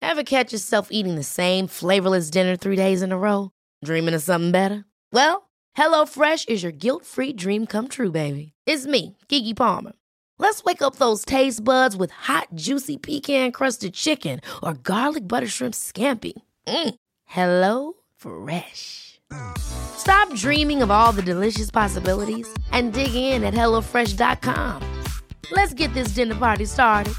Ever catch yourself eating the same flavorless dinner 3 days in a row? Dreaming of something better? Well, HelloFresh is your guilt-free dream come true, baby. It's me, Keke Palmer. Let's wake up those taste buds with hot, juicy pecan-crusted chicken or garlic butter shrimp scampi. Hello Fresh. Stop dreaming of all the delicious possibilities and dig in at HelloFresh.com. Let's get this dinner party started.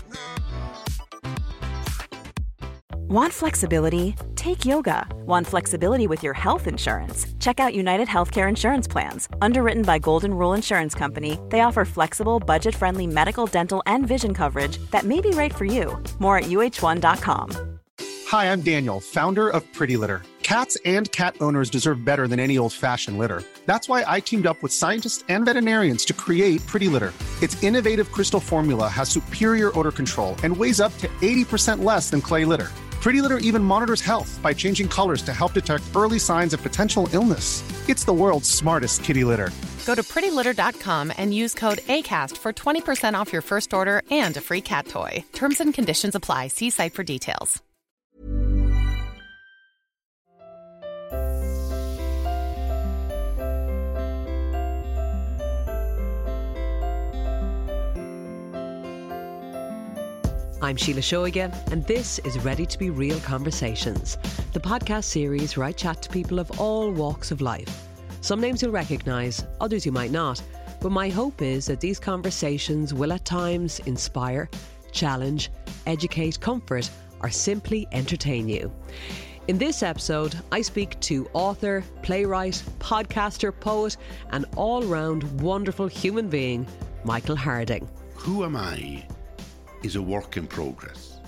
Want flexibility? Take yoga. Want flexibility with your health insurance? Check out United Healthcare Insurance Plans. Underwritten by Golden Rule Insurance Company, they offer flexible, budget-friendly medical, dental, and vision coverage that may be right for you. More at uh1.com. Hi, I'm Daniel, founder of Pretty Litter. Cats and cat owners deserve better than any old-fashioned litter. That's why I teamed up with scientists and veterinarians to create Pretty Litter. Its innovative crystal formula has superior odor control and weighs up to 80% less than clay litter. Pretty Litter even monitors health by changing colors to help detect early signs of potential illness. It's the world's smartest kitty litter. Go to prettylitter.com and use code ACAST for 20% off your first order and a free cat toy. Terms and conditions apply. See site for details. I'm Sheila Shoiga, and this is Ready to Be Real Conversations, the podcast series where I chat to people of all walks of life. Some names you'll recognise, others you might not, but my hope is that these conversations will at times inspire, challenge, educate, comfort, or simply entertain you. In this episode, I speak to author, playwright, podcaster, poet, and all-round wonderful human being, Michael Harding. Who am I? Is a work in progress.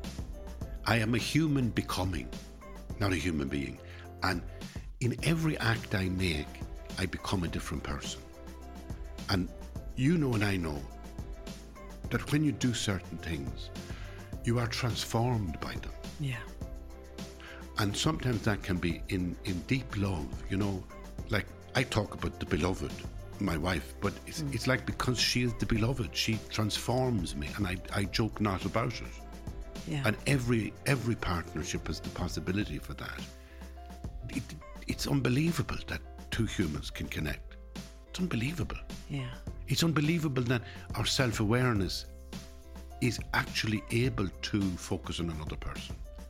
I am a human becoming, not a human being. And in every act I make, I become a different person. And you know and I know that when you do certain things, you are transformed by them. Yeah. And sometimes that can be in deep love, you know, like I talk about the beloved, my wife, but it's like because she is the beloved, she transforms me, and I joke not about it. Yeah. And every partnership has the possibility for that. It's unbelievable that two humans can connect. It's unbelievable. Yeah. It's unbelievable that our self-awareness is actually able to focus on another person.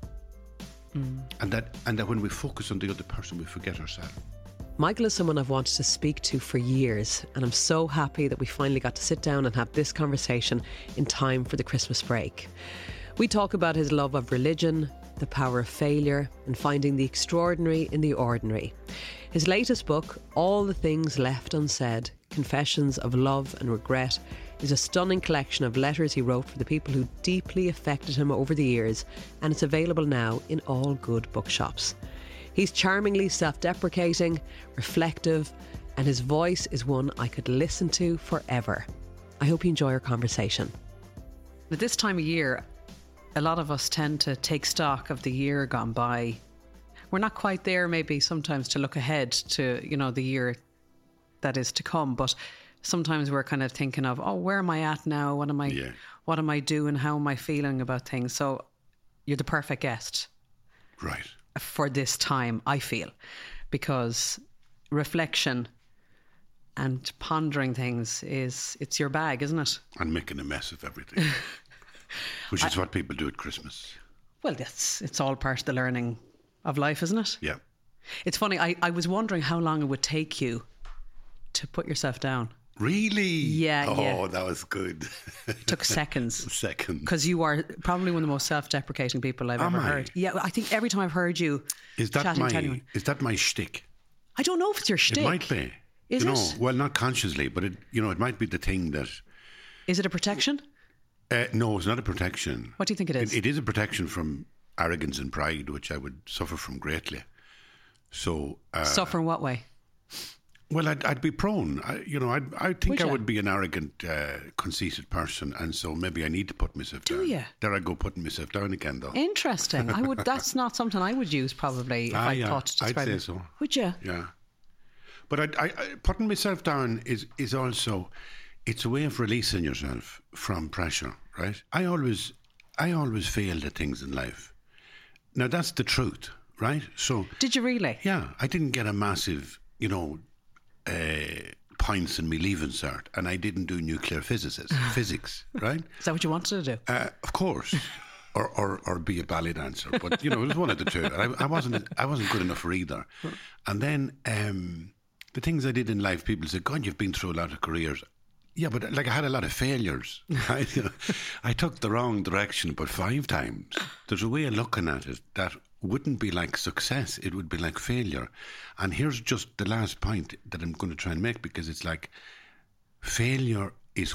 And that when we focus on the other person, we forget ourselves. Michael is someone I've wanted to speak to for years, and I'm so happy that we finally got to sit down and have this conversation in time for the Christmas break. We talk about his love of religion, the power of failure, and finding the extraordinary in the ordinary. His latest book, All the Things Left Unsaid, Confessions of Love and Regret, is a stunning collection of letters he wrote for the people who deeply affected him over the years, and it's available now in all good bookshops. He's charmingly self-deprecating, reflective, and his voice is one I could listen to forever. I hope you enjoy our conversation. At this time of year, a lot of us tend to take stock of the year gone by. We're not quite there maybe sometimes to look ahead to, you know, the year that is to come, but sometimes we're kind of thinking of, oh, where am I at now? What am I doing? How am I feeling about things? So you're the perfect guest. Right. For this time, I feel, because reflection and pondering things it's your bag, isn't it? And making a mess of everything, which is what people do at Christmas. Well, it's all part of the learning of life, isn't it? Yeah. It's funny, I was wondering how long it would take you to put yourself down. Really? Yeah. Oh, that was good. It took seconds. Because you are probably one of the most self-deprecating people I've ever heard. Yeah, I think every time I've heard you chatting to anyone. Is that my shtick? I don't know if it's your shtick. It might be. Is it? Well, not consciously, but it might be the thing that... Is it a protection? No, it's not a protection. What do you think it is? It is a protection from arrogance and pride, which I would suffer from greatly. So... suffer in what way? Well, I'd be prone. I think I would be an arrogant, conceited person, and so maybe I need to put myself down. Do you? There I go, putting myself down again, though. Interesting. That's not something I would use probably if I thought to describe I'd say it. so. Would you? Yeah. But I putting myself down is also, it's a way of releasing yourself from pressure, right? I always failed at things in life, Now, that's the truth, right? So, Did you really? yeah, I didn't get a massive, points in my leaving cert, and I didn't do nuclear physics, right? Is that what you wanted to do? Of course. Or be a ballet dancer, but it was one of the two. I wasn't good enough for either. And then the things I did in life, people said, "God, you've been through a lot of careers." Yeah, but I had a lot of failures. Right? I took the wrong direction about 5 times. There's a way of looking at it that wouldn't be like success; it would be like failure. And here's just the last point that I'm going to try and make, because it's like failure is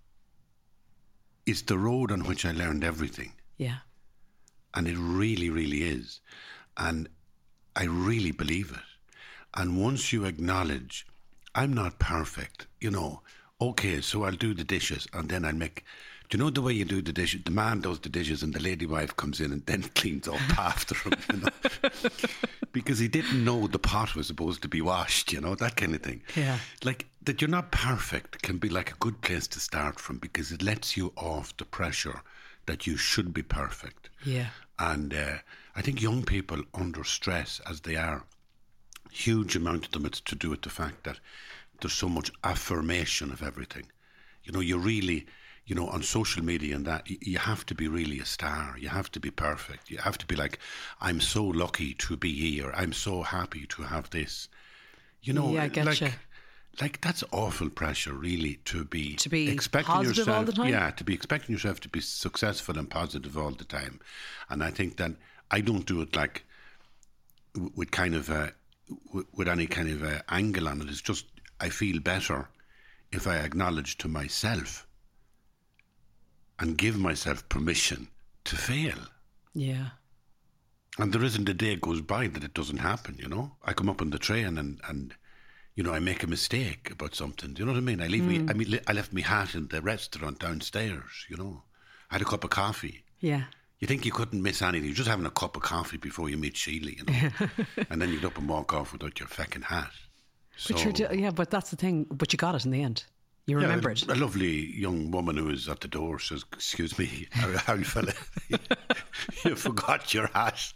the road on which I learned everything. Yeah. And it really, really is. And I really believe it. And once you acknowledge, I'm not perfect, okay, so I'll do the dishes and then I'll make... Do you know the way you do the dishes? The man does the dishes and the lady wife comes in and then cleans up after him, because he didn't know the pot was supposed to be washed, that kind of thing. Yeah. Like, that you're not perfect can be like a good place to start from, because it lets you off the pressure that you should be perfect. Yeah. And I think young people under stress as they are, huge amount of them, it's to do with the fact that there's so much affirmation of everything. You really, on social media and that, you have to be really a star. You have to be perfect. You have to be like, I'm so lucky to be here. I'm so happy to have this. Yeah, I getcha. Like, that's awful pressure, really, to be expecting positive yourself all the time. Yeah, to be expecting yourself to be successful and positive all the time. And I think that I don't do it like with kind of with any kind of angle on it. It's just I feel better if I acknowledge to myself and give myself permission to fail. Yeah. And there isn't a day goes by that it doesn't happen. I come up on the train and I make a mistake about something. Do you know what I mean? I left my hat in the restaurant downstairs, I had a cup of coffee. Yeah. You think you couldn't miss anything. You're just having a cup of coffee before you meet Sheila, and then you get up and walk off without your fucking hat. So, but that's the thing. But you got it in the end. You remember it. A lovely young woman who was at the door says, "Excuse me, old fella, you forgot your hat."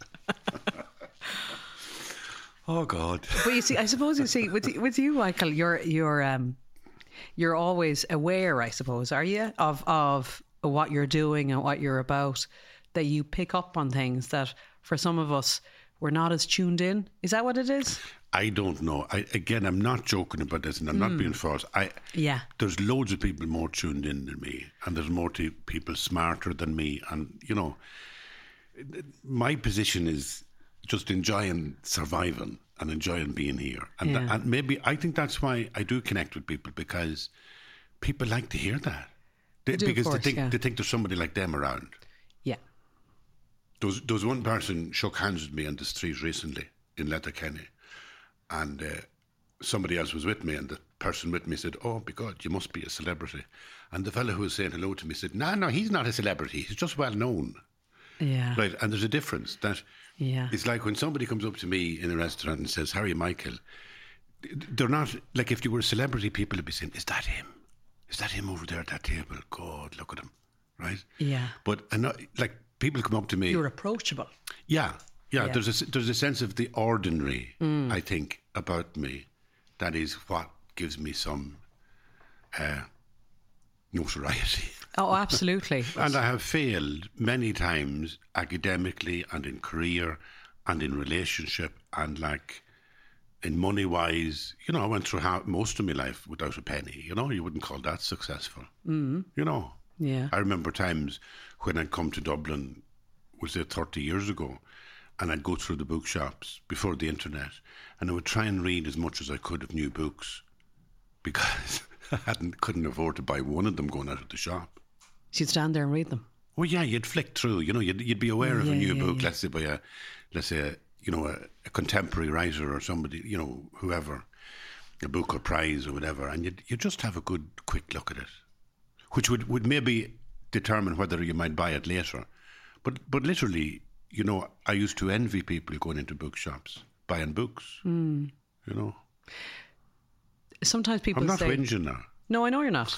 Oh God! But you see, I suppose with you, Michael, you're always aware, I suppose, are you, of what you're doing and what you're about, that you pick up on things that for some of us we're not as tuned in. Is that what it is? I don't know. I'm not joking about this, and I'm not being false. There's loads of people more tuned in than me, and there's more people smarter than me, and my position is just enjoying surviving and enjoying being here. And maybe I think that's why I do connect with people, because people like to hear that. They think there's somebody like them around. Yeah. There was one person shook hands with me on the street recently in Letterkenny, and somebody else was with me, and the person with me said, "Oh, my God, you must be a celebrity." And the fellow who was saying hello to me said, No, he's not a celebrity. He's just well known. Yeah. Right, and there's a difference. It's like when somebody comes up to me in a restaurant and says, "How are you, Michael?" They're not, like, if you were a celebrity, people would be saying, "Is that him? Is that him over there at that table? God, look at him." Right? Yeah. But like, people come up to me. You're approachable. Yeah. There's a sense of the ordinary, I think, about me. That is what gives me some notoriety. Oh, absolutely. And I have failed many times academically and in career and in relationship and like in money wise. I went through most of my life without a penny. You wouldn't call that successful. Yeah. I remember times when I'd come to Dublin, we'll say 30 years ago, and I'd go through the bookshops before the internet, and I would try and read as much as I could of new books, because I couldn't afford to buy one of them going out of the shop. So you'd stand there and read them? Well, yeah, you'd flick through. You'd be aware of a new book, let's say by a contemporary writer or somebody, whoever, a Booker Prize or whatever, and you'd just have a good quick look at it, which would maybe determine whether you might buy it later. But literally, I used to envy people going into bookshops, buying books, Sometimes people I'm not say... whinging now. No, I know you're not.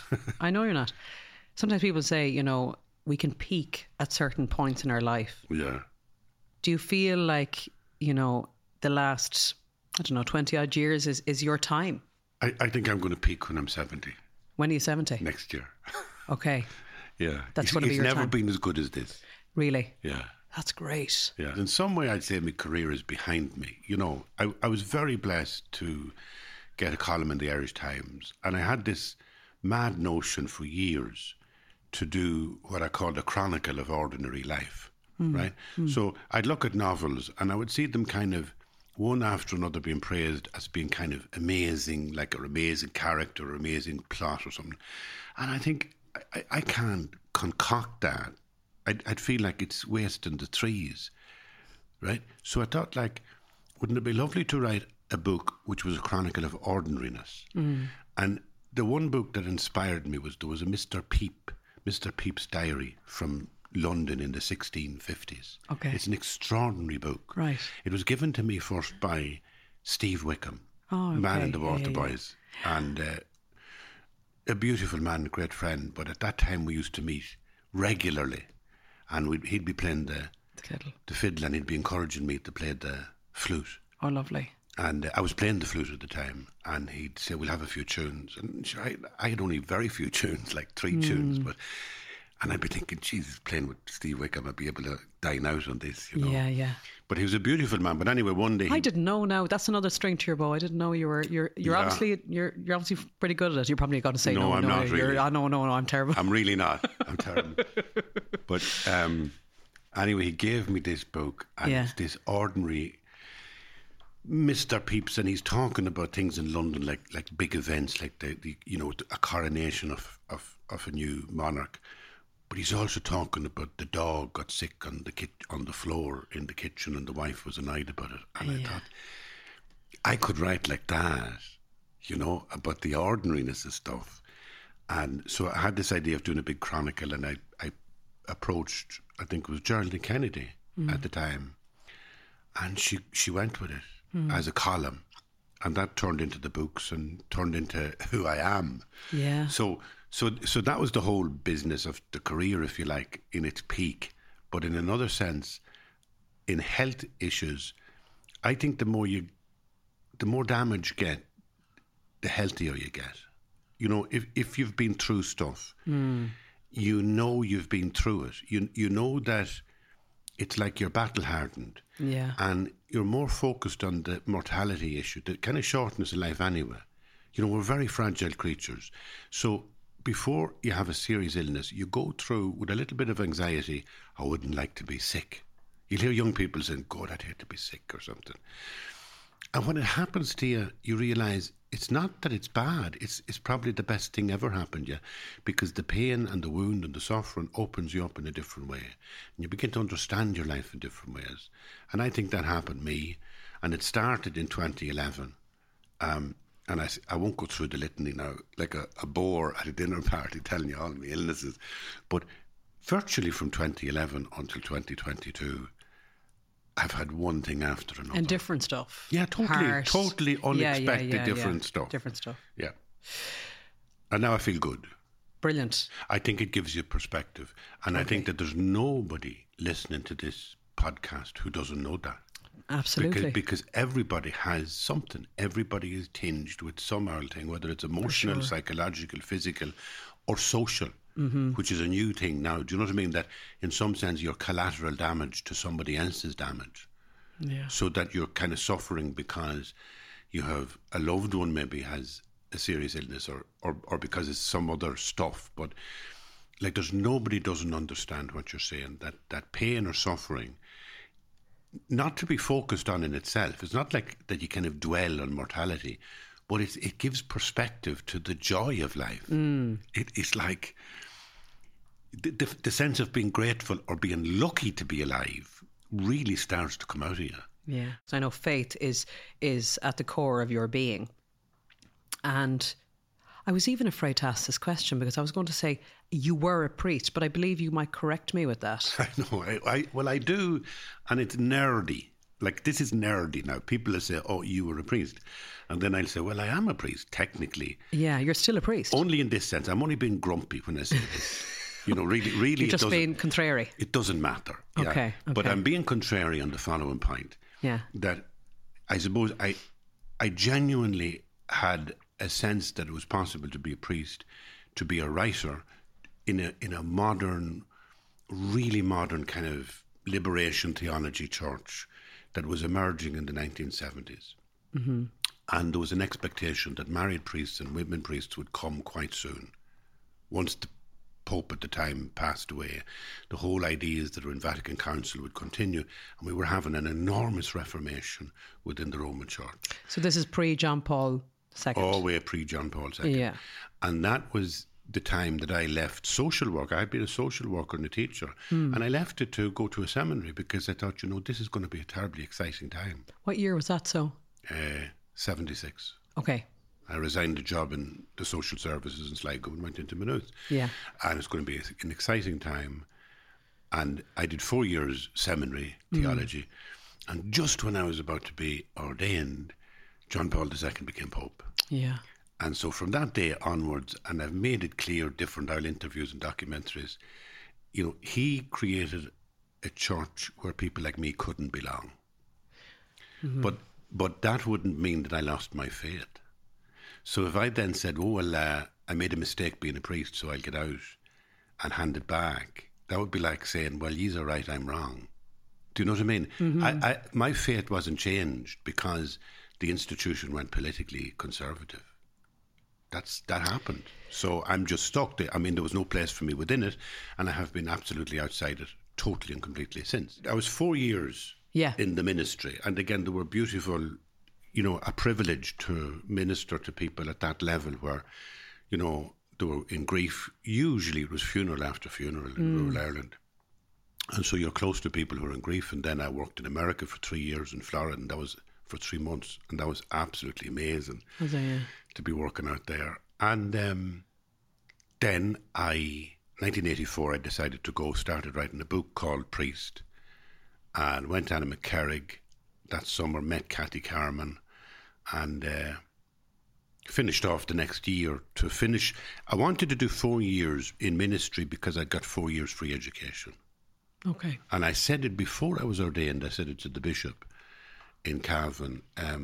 Sometimes people say, we can peak at certain points in our life. Yeah. Do you feel like, you know, the last, 20 odd years is your time? I think I'm going to peak when I'm 70. When are you 70? Next year. Okay. Yeah. That's going to be your time. It's never been as good as this. Really? Yeah. That's great. Yeah. In some way, I'd say my career is behind me. You know, I was very blessed to get a column in the Irish Times, and I had this mad notion for years to do what I called a chronicle of ordinary life, right? So I'd look at novels and I would see them kind of one after another being praised as being kind of amazing, like an amazing character or amazing plot or something. And I think I can't concoct that. I'd feel like it's wasting the trees, right? So I thought, like, wouldn't it be lovely to write a book which was a chronicle of ordinariness? And the one book that inspired me was there was a Mr. Pepys Diary from London in the 1650s. Okay. It's an extraordinary book. Right. It was given to me first by Steve Wickham, Man in the Water Boys, and a beautiful man, a great friend. But at that time we used to meet regularly, and he'd be playing the fiddle, and he'd be encouraging me to play the flute. Oh, lovely. And I was playing the flute at the time, and he'd say, we'll have a few tunes. And sure, I had only very few tunes, like 3 tunes. And I'd be thinking, Jesus, playing with Steve Wickham, I'd be able to dine out on this, you know. Yeah, yeah. But he was a beautiful man. But anyway, one day... I didn't know now. That's another string to your bow. I didn't know you're obviously pretty good at it. You're probably going to say no. I'm not really. No, I'm terrible. I'm really not. I'm terrible. But anyway, he gave me this book, and it's this ordinary... Mr. Pepys, and he's talking about things in London like big events, like the a coronation of a new monarch. But he's also talking about the dog got sick on the floor in the kitchen, and the wife was annoyed about it. And I thought, I could write like that, you know, about the ordinariness of stuff. And so I had this idea of doing a big chronicle, and I approached, I think it was Geraldine Kennedy at the time, and she went with it. As a column, and that turned into the books and turned into who I am. Yeah. So that was the whole business of the career, if you like, in its peak. But in another sense, in health issues, I think the more damage you get, the healthier you get. You know, if you've been through stuff, you know you've been through it. You know that it's like you're battle hardened. Yeah. And you're more focused on the mortality issue, the kind of shortness of life anyway. You know, we're very fragile creatures. So before you have a serious illness, you go through with a little bit of anxiety, I wouldn't like to be sick. You'll hear young people saying, God, I'd hate to be sick or something. And when it happens to you, you realise it's not that it's bad. It's probably the best thing ever happened to you, because the pain and the wound and the suffering opens you up in a different way. And you begin to understand your life in different ways. And I think that happened to me. And it started in 2011. And I won't go through the litany now, like a bore at a dinner party telling you all my illnesses. But virtually from 2011 until 2022, I've had one thing after another. And different stuff. Yeah, totally unexpected different stuff. Different stuff. Yeah. And now I feel good. Brilliant. I think it gives you perspective. And I think that there's nobody listening to this podcast who doesn't know that. Absolutely. Because everybody has something. Everybody is tinged with some old thing, whether it's emotional, psychological, physical, or social. Which is a new thing now. Do you know what I mean? That in some sense you're collateral damage to somebody else's damage. Yeah. So that you're kind of suffering because you have a loved one maybe has a serious illness or because it's some other stuff. But like there's nobody doesn't understand what you're saying. That pain or suffering, not to be focused on in itself. It's not like that you kind of dwell on mortality, but it gives perspective to the joy of life. It's like the sense of being grateful or being lucky to be alive really starts to come out of you. Yeah. So I know faith is at the core of your being. And I was even afraid to ask this question because I was going to say you were a priest, but I believe you might correct me with that. I know. Well, I do. And it's nerdy. Like, this is nerdy now. People will say, oh, you were a priest. And then I'll say, well, I am a priest, technically. Yeah, you're still a priest. Only in this sense. I'm only being grumpy when I say this. Really, You're it just doesn't, being contrary. it doesn't matter. Yeah. Okay. But I'm being contrary on the following point. Yeah. That I suppose I genuinely had a sense that it was possible to be a priest, to be a writer in a modern, really modern kind of liberation theology church that was emerging in the 1970s. Mm-hmm. And there was an expectation that married priests and women priests would come quite soon. Once the Pope at the time passed away, the whole ideas that were in Vatican Council would continue, and we were having an enormous reformation within the Roman Church. So this is pre-John Paul II? All the way pre-John Paul II. Yeah. And that was the time that I left social work. I'd been a social worker and a teacher, and I left it to go to a seminary because I thought, this is going to be a terribly exciting time. What year was that, so? 76. Okay. I resigned a job in the social services in Sligo and went into Maynooth. Yeah. And it's going to be an exciting time. And I did 4 years seminary theology. And just when I was about to be ordained, John Paul II became Pope. Yeah. And so from that day onwards, and I've made it clear, different oil interviews and documentaries, he created a church where people like me couldn't belong. Mm-hmm. But that wouldn't mean that I lost my faith. So if I then said, I made a mistake being a priest, so I'll get out and hand it back, that would be like saying, well, yous are right, I'm wrong. Do you know what I mean? Mm-hmm. My faith wasn't changed because the institution went politically conservative. That happened. So I'm just stuck there. I mean, there was no place for me within it, and I have been absolutely outside it, totally and completely since. I was 4 years in the ministry, and again, there were beautiful, a privilege to minister to people at that level where, they were in grief. Usually it was funeral after funeral in rural Ireland. And so you're close to people who are in grief. And then I worked in America for 3 years in Florida, and that was for 3 months. And that was absolutely amazing to be working out there. And then 1984, I decided to started writing a book called Priest, and went down to McCarrig that summer, met Kathy Carman, and finished off the next year to finish. I wanted to do 4 years in ministry because I got 4 years free education. Okay. And I said it before I was ordained. I said it to the bishop in Cavan.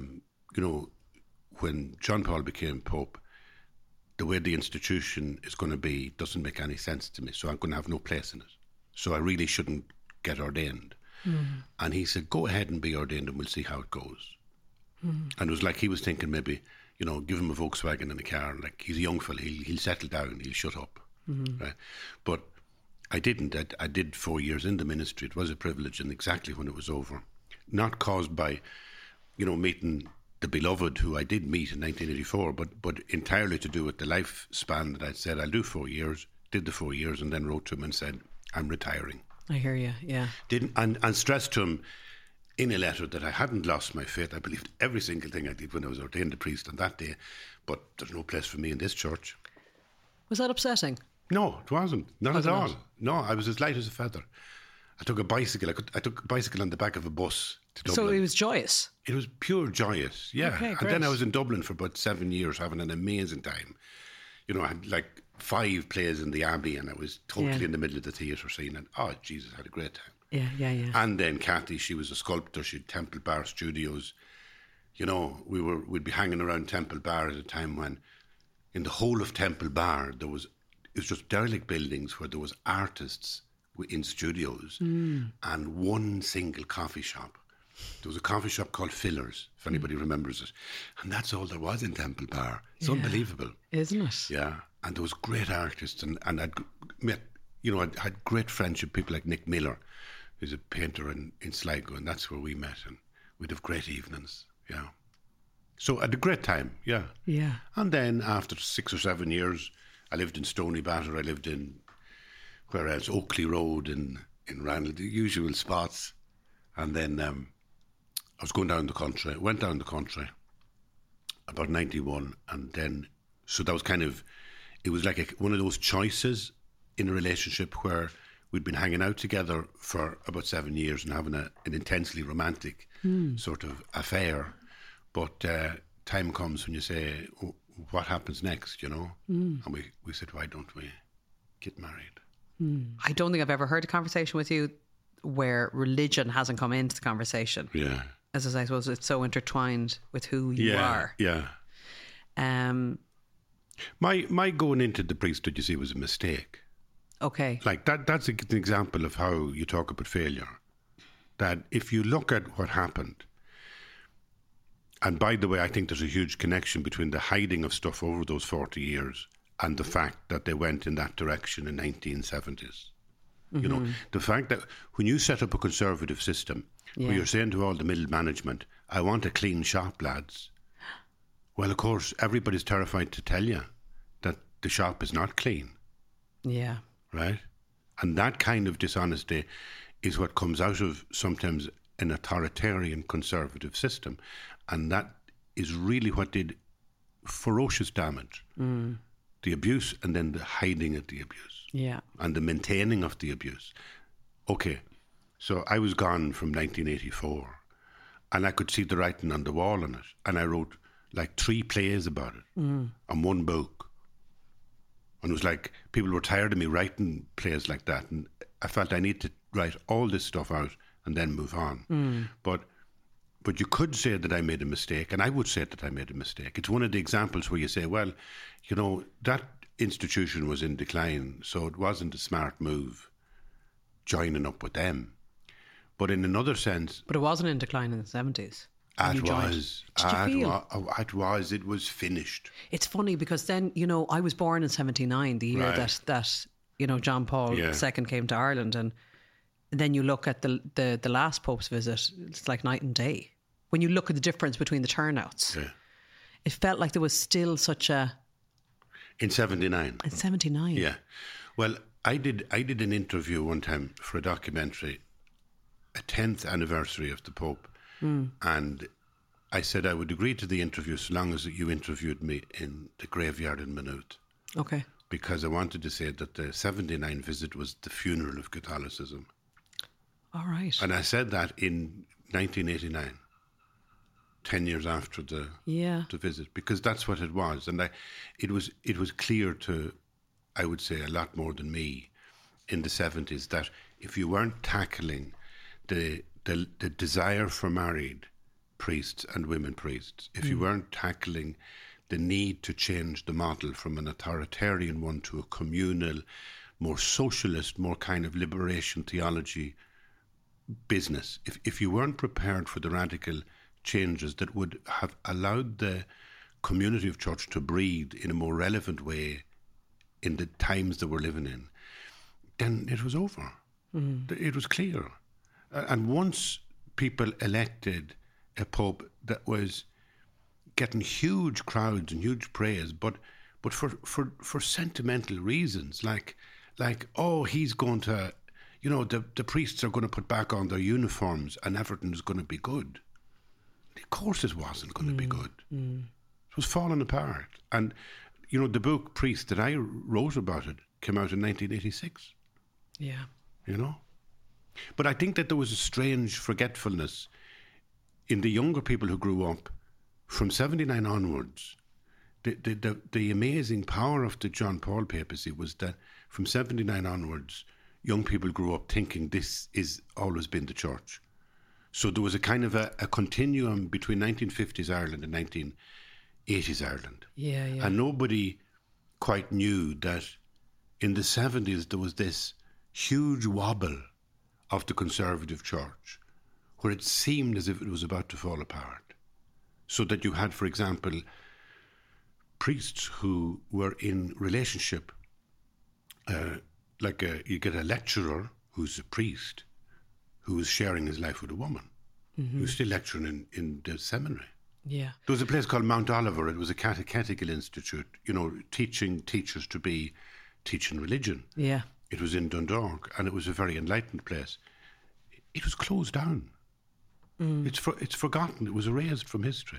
When John Paul became Pope, the way the institution is going to be doesn't make any sense to me. So I'm going to have no place in it. So I really shouldn't get ordained. Mm. And he said, go ahead and be ordained and we'll see how it goes. Mm. And it was like he was thinking maybe, give him a Volkswagen and a car. Like, he's a young fella, he'll settle down, he'll shut up. Mm-hmm. Right? But I didn't. I did 4 years in the ministry. It was a privilege, and exactly when it was over. Not caused by, meeting the beloved who I did meet in 1984, but entirely to do with the lifespan that I'd said, I'll do 4 years, did the 4 years, and then wrote to him and said, I'm retiring. I hear you, yeah. And stressed to him in a letter that I hadn't lost my faith. I believed every single thing I did when I was ordained a priest on that day, but there's no place for me in this church. Was that upsetting? No, it wasn't. Not at all. No, I was as light as a feather. I took a bicycle. I took a bicycle on the back of a bus to Dublin. So it was joyous? It was pure joyous, yeah. Okay, and then I was in Dublin for about 7 years having an amazing time. I had like 5 plays in the Abbey, and I was totally in the middle of the theatre scene, and Jesus, I had a great time. Yeah. And then Kathy, she was a sculptor. She had Temple Bar Studios. We'd be hanging around Temple Bar at a time when in the whole of Temple Bar it was just derelict buildings where there was artists in studios and one single coffee shop. There was a coffee shop called Fillers, if anybody remembers it. And that's all there was in Temple Bar. It's unbelievable. Isn't it? Yeah. And there was great artists, and I'd met, I'd had great friendship, people like Nick Miller, who's a painter in Sligo, and that's where we met, and we'd have great evenings, yeah. So I had a great time, yeah. Yeah. And then after 6 or 7 years, I lived in Stony Batter, I lived in, where else, Oakley Road in Ranelagh, the usual spots. And then I was going down the country, went down the country about 91, and then, so that was kind of, it was like one of those choices in a relationship where we'd been hanging out together for about 7 years and having an intensely romantic sort of affair. But time comes when you say, what happens next, And we said, why don't we get married? I don't think I've ever heard a conversation with you where religion hasn't come into the conversation. Yeah. As I suppose it's so intertwined with who you are. Yeah. My going into the priesthood, you see, was a mistake. Okay. Like that's an example of how you talk about failure. That if you look at what happened, and by the way, I think there's a huge connection between the hiding of stuff over those 40 years and the fact that they went in that direction in 1970s. You know, the fact that when you set up a conservative system where you're saying to all the middle management, I want a clean shop, lads. Well, of course, everybody's terrified to tell you that the shop is not clean. Yeah. Right? And that kind of dishonesty is what comes out of sometimes an authoritarian conservative system. And that is really what did ferocious damage. The abuse and then the hiding of the abuse. Yeah. And the maintaining of the abuse. Okay, so I was gone from 1984 and I could see the writing on the wall on it. And I wrote like 3 plays about it and 1 book. And it was like people were tired of me writing plays like that. And I felt I need to write all this stuff out and then move on. But you could say that I made a mistake, and I would say that I made a mistake. It's one of the examples where you say, well, you know, that institution was in decline, so it wasn't a smart move joining up with them. But in another sense... But it wasn't in decline in the 70s. It was. It was finished. It's funny because then, you know, I was born in 79, the year that you know, John Paul II came to Ireland, and then you look at the last Pope's visit, it's like night and day. When you look at the difference between the turnouts, it felt like there was still such a... In 79. In 79. Yeah. Well, I did an interview one time for a documentary, a 10th anniversary of the Pope, and I said I would agree to the interview so long as you interviewed me in the graveyard in Maynooth. Okay. Because I wanted to say that the 79 visit was the funeral of Catholicism. All right. And I said that in 1989, 10 years after the visit, because that's what it was. And it was clear to, I would say, a lot more than me in the 70s that if you weren't tackling the desire for married priests and women priests, if you weren't tackling the need to change the model from an authoritarian one to a communal, more socialist, more kind of liberation theology business, if you weren't prepared for the radical changes that would have allowed the community of church to breathe in a more relevant way in the times that we're living in, then it was over. It was clear. And once people elected a pope that was getting huge crowds and huge praise, but for sentimental reasons, like oh, he's going to, you know, the priests are going to put back on their uniforms and everything is going to be good. Of course it wasn't going to be good. It was falling apart. And, you know, the book Priest that I wrote about it came out in 1986. Yeah. You know? But I think that there was a strange forgetfulness in the younger people who grew up from 79 onwards. The amazing power of the John Paul papacy was that from 79 onwards, young people grew up thinking this is always been the church. So there was a kind of a continuum between 1950s Ireland and 1980s Ireland. Yeah. And nobody quite knew that in the 70s there was this huge wobble of the conservative church where it seemed as if it was about to fall apart. So that you had, for example, priests who were in relationship, you get a lecturer who's a priest who was sharing his life with a woman who's still lecturing in the seminary. Yeah. There was a place called Mount Oliver. It was a catechetical institute, you know, teaching teachers to be teaching religion. Yeah. It was in Dundalk, and it was a very enlightened place. It was closed down. It's forgotten. It was erased from history.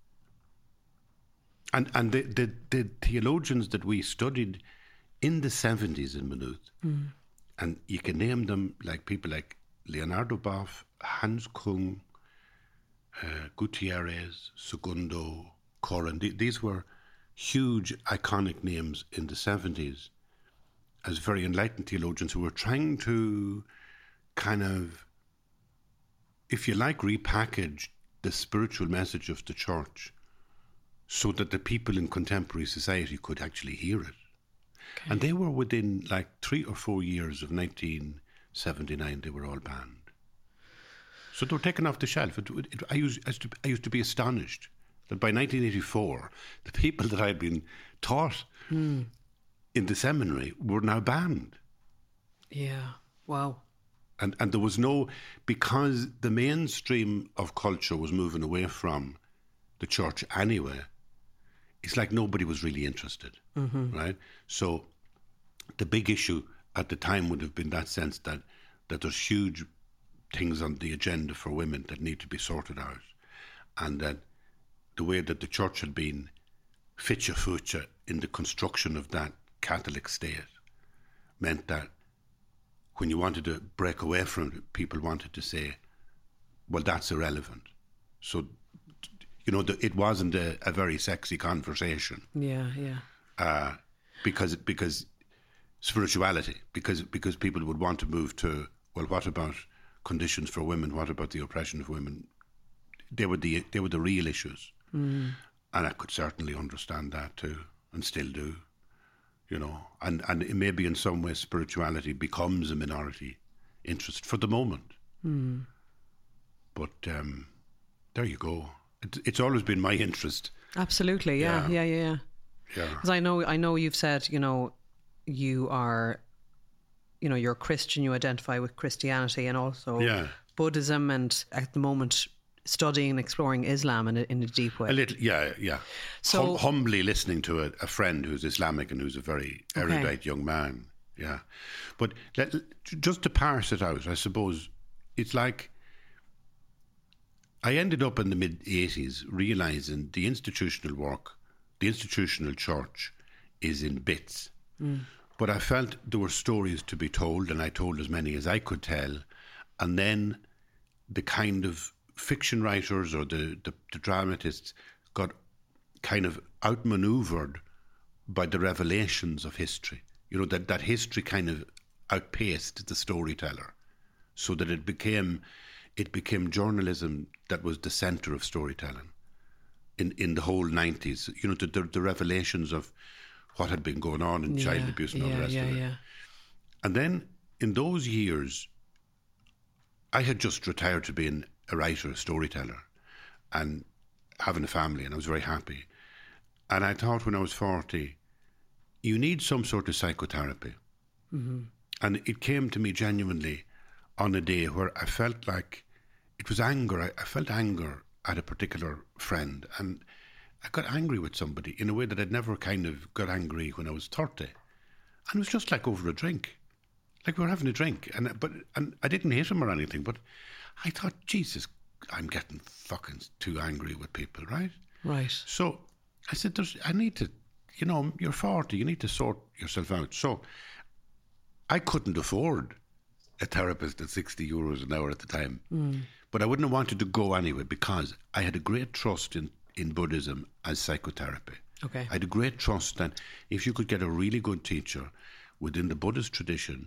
And the theologians that we studied in the 70s in Maynooth, and you can name them like people like Leonardo Boff, Hans Kung, Gutierrez, Segundo, Corrin. These were huge, iconic names in the 70s. as very enlightened theologians who were trying to kind of, if you like, repackage the spiritual message of the church so that the people in contemporary society could actually hear it. Okay. And they were within like 3 or 4 years of 1979, they were all banned. So they were taken off the shelf. I used to be astonished that by 1984, the people that I had been taught in the seminary were now banned. Yeah, wow. And there was no, because the mainstream of culture was moving away from the church anyway, it's like nobody was really interested, right? So the big issue at the time would have been that sense that there's huge things on the agenda for women that need to be sorted out, and that the way that the church had been fitcha fucha in the construction of that Catholic state meant that when you wanted to break away from it, people wanted to say, well, that's irrelevant. So, you know, it wasn't a very sexy conversation. Yeah. Because spirituality, because people would want to move to, well, what about conditions for women? What about the oppression of women? They were the real issues. And I could certainly understand that too, and still do. You know, and it maybe in some ways spirituality becomes a minority interest for the moment. But there you go. It's always been my interest. Absolutely, yeah. Because I know you've said, you know, you are, you know, you're a Christian, you identify with Christianity and also Buddhism, and at the moment studying and exploring Islam in a deep way. A little, yeah. So humbly listening to a friend who's Islamic and who's a very erudite young man. Yeah, but just to parse it out, I suppose it's like I ended up in the mid-80s realising the institutional work, the institutional church is in bits. But I felt there were stories to be told, and I told as many as I could tell. And then the kind of fiction writers or the dramatists got kind of outmaneuvered by the revelations of history. You know, that history kind of outpaced the storyteller, so that it became journalism that was the centre of storytelling in the whole 90s. You know, the revelations of what had been going on in child abuse and all the rest of it. And then in those years, I had just retired to being a writer, a storyteller, and having a family, and I was very happy. And I thought when I was 40, you need some sort of psychotherapy. And it came to me genuinely on a day where I felt like it was anger. I felt anger at a particular friend, and I got angry with somebody in a way that I'd never kind of got angry when I was 30. And it was just like over a drink. Like we were having a drink, and I didn't hate him or anything, but I thought, Jesus, I'm getting fucking too angry with people, right? Right. So I said, I need to, you know, you're 40, you need to sort yourself out. So I couldn't afford a therapist at €60 an hour at the time, but I wouldn't have wanted to go anyway because I had a great trust in Buddhism as psychotherapy. Okay. I had a great trust that if you could get a really good teacher within the Buddhist tradition.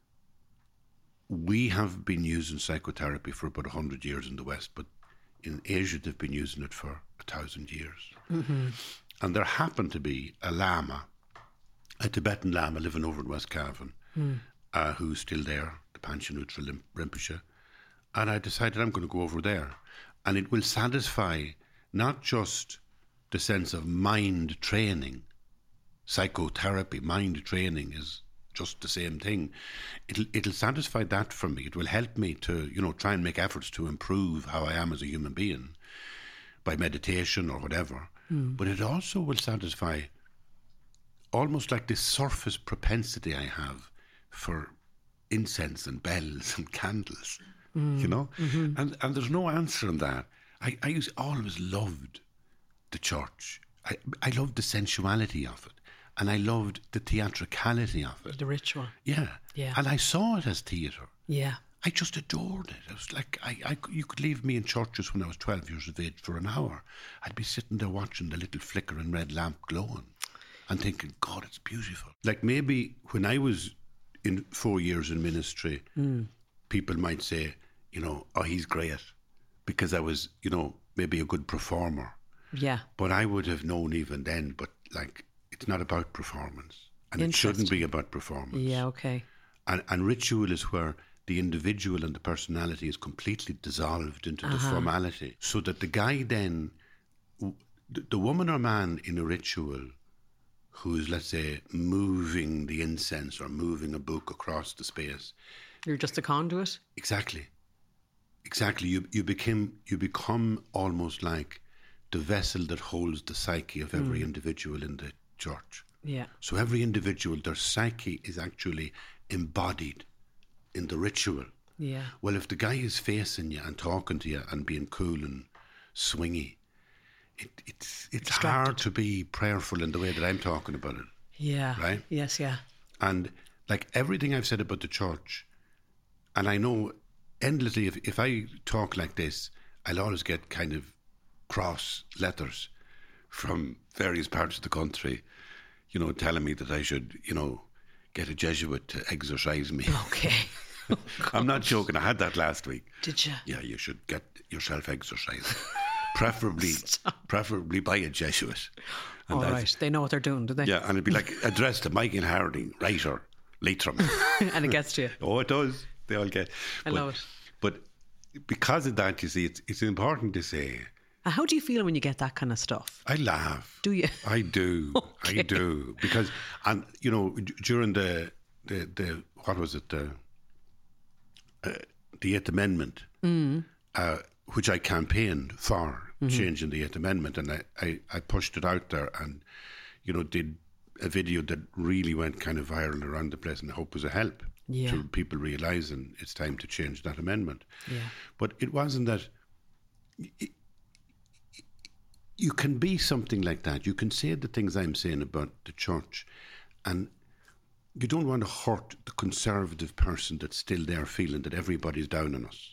We have been using psychotherapy for about 100 years in the West, but in Asia they've been using it for 1,000 years. And there happened to be a Lama, a Tibetan Lama living over in West Cavan, who's still there, the Panchen Luttra Rinpoche. And I decided I'm going to go over there. And it will satisfy not just the sense of mind training. Psychotherapy, mind training is just the same thing. It'll satisfy that for me. It will help me to, you know, try and make efforts to improve how I am as a human being by meditation or whatever. But it also will satisfy almost like this surface propensity I have for incense and bells and candles, you know? And there's no answer in that. I always loved the church. I loved the sensuality of it. And I loved the theatricality of it. The ritual. Yeah. And I saw it as theatre. Yeah. I just adored it. It was like, you could leave me in churches when I was 12 years of age for an hour. I'd be sitting there watching the little flickering red lamp glowing. and thinking, God, it's beautiful. Like maybe when I was in 4 years in ministry, people might say, you know, oh, he's great because I was, you know, maybe a good performer. Yeah. But I would have known even then, but like, it's not about performance. And it shouldn't be about performance. Yeah, okay. And ritual is where the individual and the personality is completely dissolved into the formality. So that the guy then, the woman or man in a ritual who is, let's say, moving the incense or moving a book across the space. You're just a conduit? Exactly. You become almost like the vessel that holds the psyche of every individual in the church. Yeah. So every individual, their psyche is actually embodied in the ritual. Yeah. Well, if the guy is facing you and talking to you and being cool and swingy, it's hard to be prayerful in the way that I'm talking about it. Yeah. Right? Yes, yeah. And like everything I've said about the church, and I know endlessly if I talk like this, I'll always get kind of cross letters from various parts of the country, you know, telling me that I should, you know, get a Jesuit to exorcise me. Okay. I'm not joking. I had that last week. Did you? Yeah, you should get yourself exorcised. preferably by a Jesuit. And all right. They know what they're doing, do they? Yeah, and it'd be like addressed to Michael Harding, writer, Leitrim. And it gets to you. Oh, it does. They all get. I love it. But because of that, you see, it's important to say. How do you feel when you get that kind of stuff? I laugh. Do you? I do. Okay. I do. Because, and you know, during the what was it, the Eighth Amendment, which I campaigned for changing the Eighth Amendment, and I pushed it out there, and you know, did a video that really went kind of viral around the place, and I hope was a help to people realising it's time to change that amendment. Yeah. But it wasn't that. You can be something like that. You can say the things I'm saying about the church, and you don't want to hurt the conservative person that's still there feeling that everybody's down on us.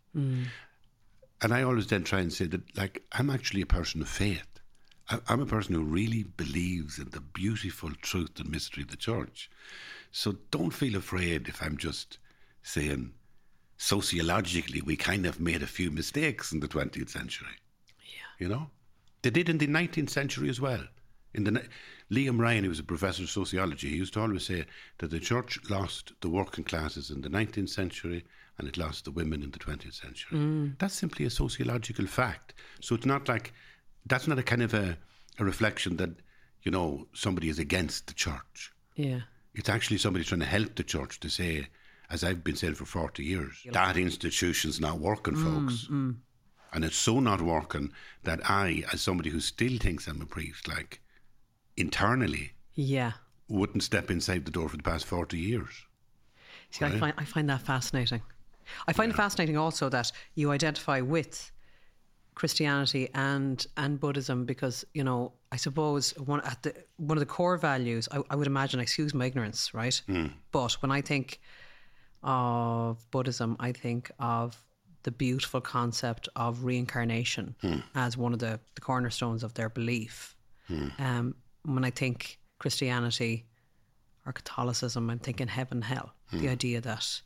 And I always then try and say that, like, I'm actually a person of faith. I'm a person who really believes in the beautiful truth and mystery of the church. So don't feel afraid if I'm just saying, sociologically, we kind of made a few mistakes in the 20th century. Yeah. You know? They did in the 19th century as well. Liam Ryan, who was a professor of sociology, he used to always say that the church lost the working classes in the 19th century and it lost the women in the 20th century. That's simply a sociological fact. So it's not like, that's not a kind of a reflection that, you know, somebody is against the church. Yeah. It's actually somebody trying to help the church to say, as I've been saying for 40 years, that institution's not working, folks. And it's so not working that I, as somebody who still thinks I'm a priest, like, internally, wouldn't step inside the door for the past 40 years. See, right? I find that fascinating. I find it fascinating also that you identify with Christianity and Buddhism because, you know, I suppose one of the core values, I would imagine, excuse my ignorance, right? But when I think of Buddhism, I think of the beautiful concept of reincarnation as one of the cornerstones of their belief. When I think Christianity or Catholicism, I'm thinking heaven, hell. The idea that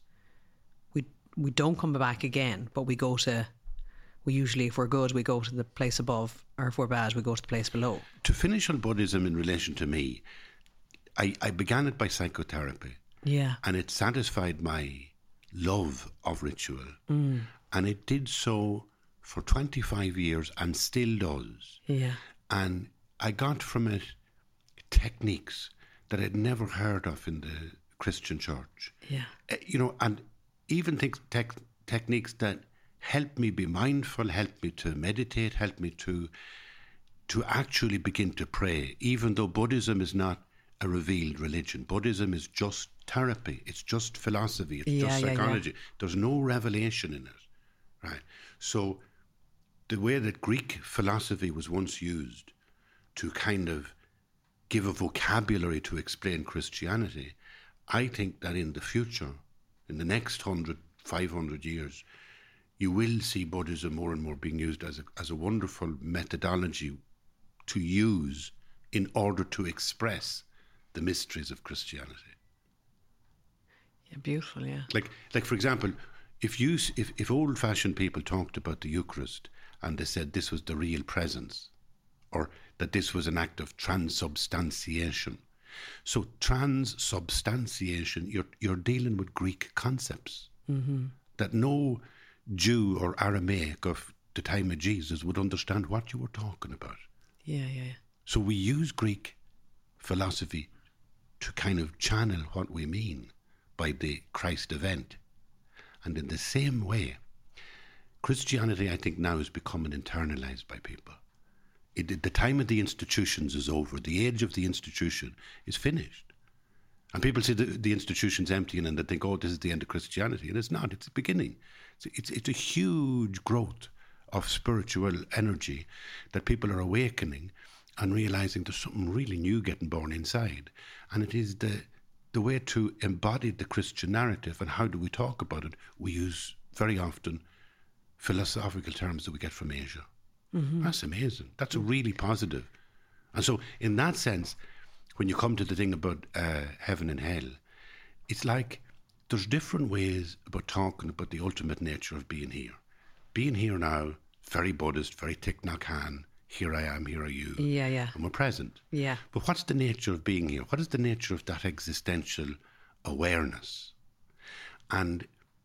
we don't come back again, but we usually, if we're good, we go to the place above, or if we're bad, we go to the place below. To finish on Buddhism in relation to me, I began it by psychotherapy. Yeah. And it satisfied my love of ritual. And it did so for 25 years and still does. Yeah. And I got from it techniques that I'd never heard of in the Christian church. Yeah. You know, and even techniques that help me be mindful, help me to meditate, help me to actually begin to pray, even though Buddhism is not a revealed religion. Buddhism is just therapy. It's just philosophy. It's just psychology. There's no revelation in it. Right. So the way that Greek philosophy was once used to kind of give a vocabulary to explain Christianity, I think that in the future, in the next 100, 500 years, you will see Buddhism more and more being used as a wonderful methodology to use in order to express the mysteries of Christianity. Yeah, beautiful, yeah. Like for example, if old-fashioned people talked about the Eucharist and they said this was the real presence, or that this was an act of transubstantiation. So transubstantiation, you're dealing with Greek concepts that no Jew or Aramaic of the time of Jesus would understand what you were talking about. Yeah. So we use Greek philosophy to kind of channel what we mean by the Christ event. And in the same way, Christianity, I think, now is becoming internalized by people. The time of the institutions is over. The age of the institution is finished. And people see the institution's emptying and they think, oh, this is the end of Christianity. And it's not. It's the beginning. It's a huge growth of spiritual energy that people are awakening and realising there's something really new getting born inside. And it is the way to embody the Christian narrative. And how do we talk about it? We use very often philosophical terms that we get from Asia. That's amazing. That's a really positive. And so in that sense, when you come to the thing about heaven and hell, it's like there's different ways about talking about the ultimate nature of being here. Being here now, very Buddhist, very Thich Nhat Hanh, here I am, here are you. Yeah. And we're present. Yeah. But what's the nature of being here? What is the nature of that existential awareness? And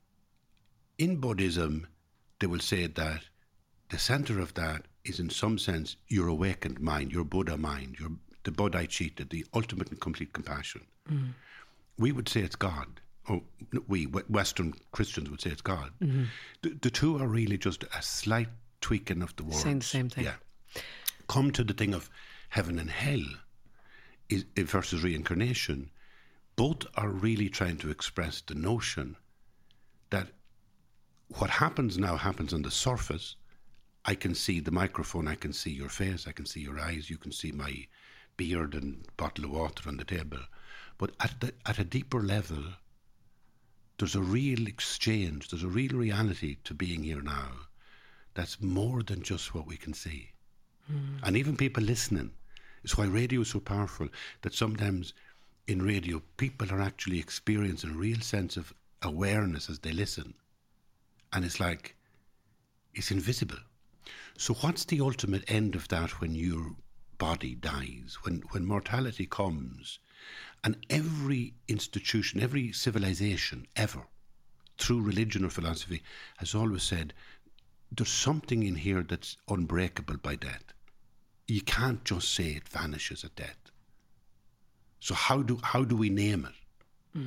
in Buddhism, they will say that the centre of that is, in some sense, your awakened mind, your Buddha mind, the bodhicitta, the ultimate and complete compassion. We would say it's God. Or Western Christians would say it's God. The two are really just a slight tweaking of the words. Saying the same thing. Yeah. Come to the thing of heaven and hell versus reincarnation. Both are really trying to express the notion that what happens now happens on the surface. I can see the microphone, I can see your face, I can see your eyes, you can see my beard and bottle of water on the table. But at a deeper level, there's a real exchange, there's a real reality to being here now that's more than just what we can see. And even people listening, it's why radio is so powerful, that sometimes in radio people are actually experiencing a real sense of awareness as they listen. And it's like, it's invisible. So what's the ultimate end of that when your body dies, when mortality comes? And every institution, every civilization ever, through religion or philosophy, has always said, there's something in here that's unbreakable by death. You can't just say it vanishes at death. So how do we name it?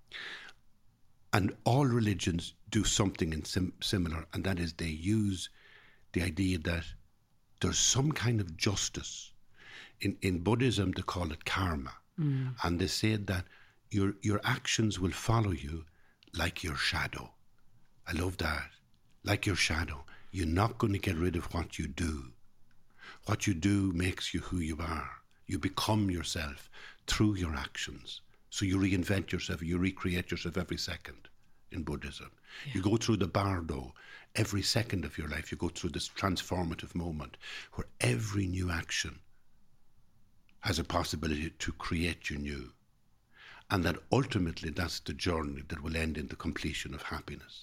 And all religions do something in similar, and that is they use the idea that there's some kind of justice. In Buddhism, they call it karma. And they say that your actions will follow you like your shadow. I love that. Like your shadow. You're not going to get rid of what you do. What you do makes you who you are. You become yourself through your actions. So you reinvent yourself, you recreate yourself every second in Buddhism. Yeah. You go through the bardo every second of your life. You go through this transformative moment where every new action has a possibility to create you new. And that ultimately that's the journey that will end in the completion of happiness.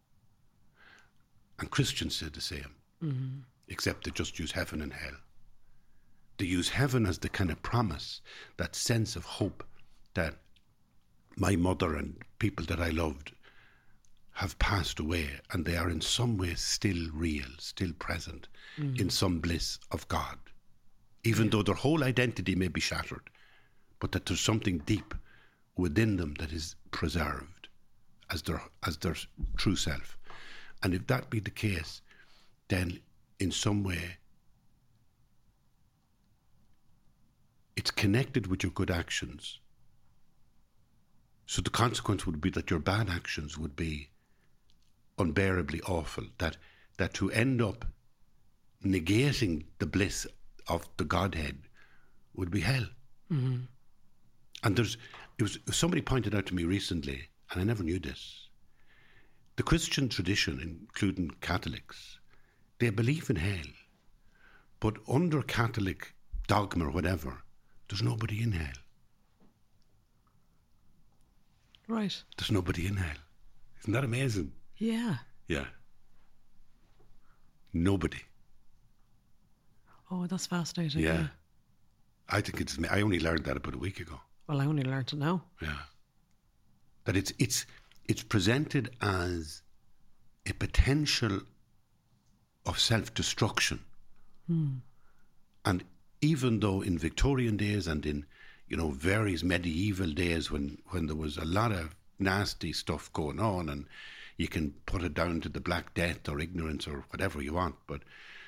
And Christians say the same, except they just use heaven and hell. They use heaven as the kind of promise, that sense of hope that my mother and people that I loved have passed away and they are in some way still real, still present in some bliss of God. Even though their whole identity may be shattered, but that there's something deep within them that is preserved as their true self. And if that be the case, then in some way it's connected with your good actions. So the consequence would be that your bad actions would be unbearably awful, that to end up negating the bliss of the Godhead would be hell. And somebody pointed out to me recently, and I never knew this, the Christian tradition, including Catholics, they believe in hell, but under Catholic dogma or whatever, There's nobody in hell. Right. There's nobody in hell. Isn't that amazing? Yeah. Yeah. Nobody. Oh, that's fascinating. Yeah. I think I only learned that about a week ago. Well, I only learned it now. Yeah. That it's presented as a potential of self-destruction. And even though in Victorian days and in, various medieval days when there was a lot of nasty stuff going on, and you can put it down to the Black Death or ignorance or whatever you want, but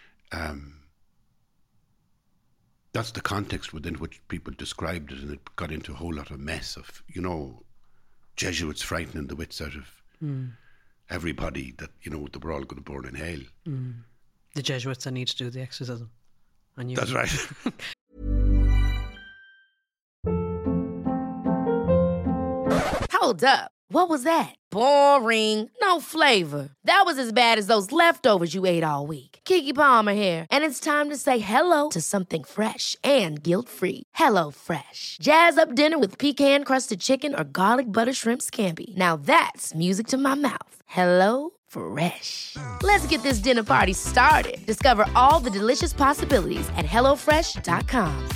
that's the context within which people described it, and it got into a whole lot of mess of, Jesuits frightening the wits out of everybody that, they were all going to burn in hell. The Jesuits that need to do the exorcism. And That's right. Hold up. What was that? Boring. No flavor. That was as bad as those leftovers you ate all week. Keke Palmer here, and it's time to say hello to something fresh and guilt-free. Hello Fresh. Jazz up dinner with pecan-crusted chicken or garlic butter shrimp scampi. Now that's music to my mouth. Hello Fresh. Let's get this dinner party started. Discover all the delicious possibilities at hellofresh.com.